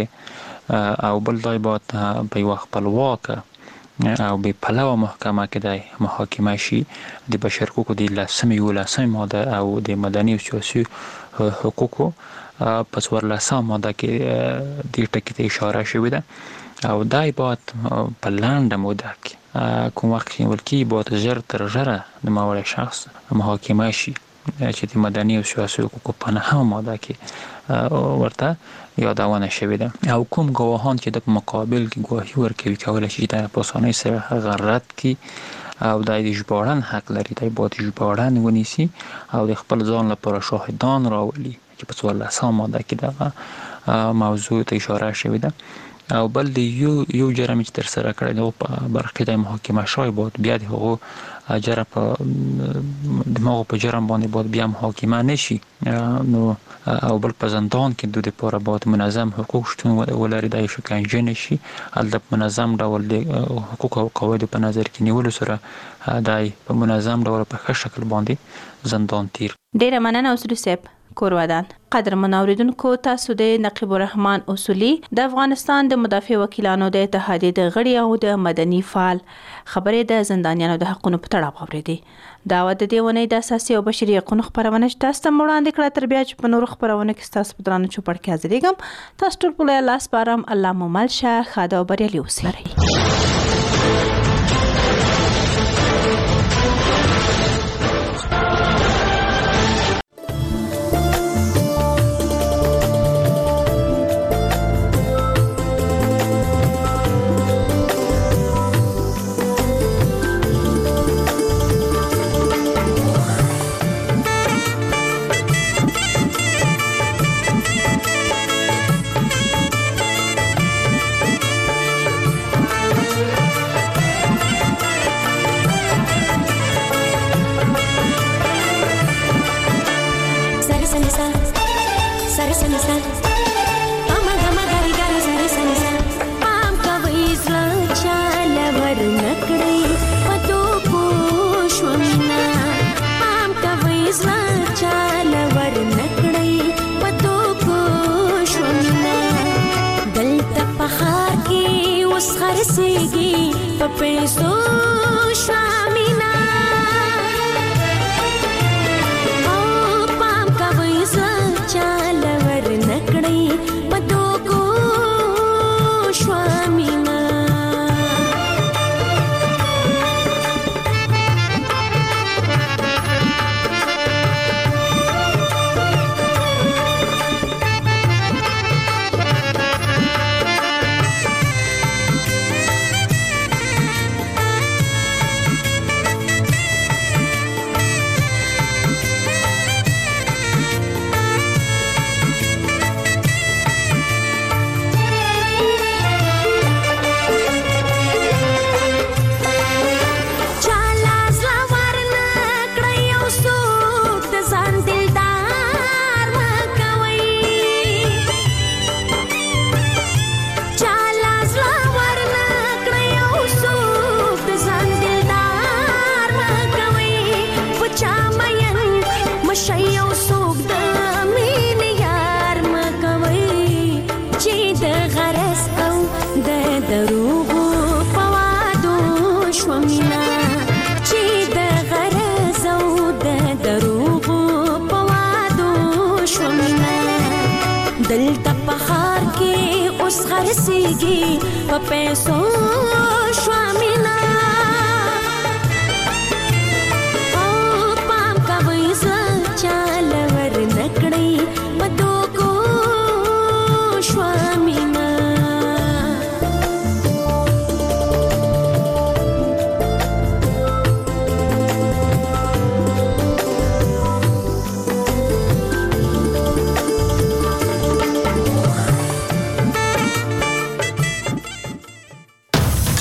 شوی او بل دای باید په یو خپلواکه او به پلو محکمه کې د محاکمه شي د بشر حقوقو د لسمې ولسمې ماده او د مدني او سیاسي حقوقو په څوارلسمه ماده کې د ټکي ته اشاره شوې ده او دای باید په لنډه موده کې کوم وخت نیول کېږي باید ژر تر ژره د ماوړی شخص محاکمه شي چې د مدني او سیاسي حقوقو په نهمه ماده کې ورته یادونه شوې ده او کوم ګواهان چې د مقابل کې ګواهي ورکوي کولی شي د په اسانۍ سره هغه رد کړي او د ژباړن حق لري دی باید ژباړن ونیسي او د خپل ځان لپاره شاهدان راولي چې په څوارلسمه ماده کې دغه موضوع ته اشاره شوې ده او بل د یو یو جرم چې تر سره کړی دی په برخې د محاکمه شوی باید بیا د هغو جرم په دماغو په جرم باندې باید بیا محاکمه نشي نو او بل په زندان کې دوی لپاره باید منظم حقوق شتون ولري د شکنجه نشي البته منظم ډول د حقوق او قواعد په نظر کې نیول سره دای په منظم ډول په ښه شکل باندې زندان تیر ډیره مننه اوسرو صاحب کورودان قدر منوریدونکو تاسو د نقیب الرحمن اصولی د افغانستان د مدافع وکیلانو د اتحادیې د غړي او د مدني فعال خبرې د زندانیانو د حقوقو په تړاو اوریدي دا و د دې ونې د اساسي او بشري حقوقو خبرونه تاسو ته وړاندې کړه تر بیا چې په نورو خبرونه کې تاسو په درانه چوپړ کې حاضرېږم تاسو ټول په لاس بارم الله مو مل شه خاده او بریالي اوسئ دلته په خار کې اوس خرڅيږي په پیسو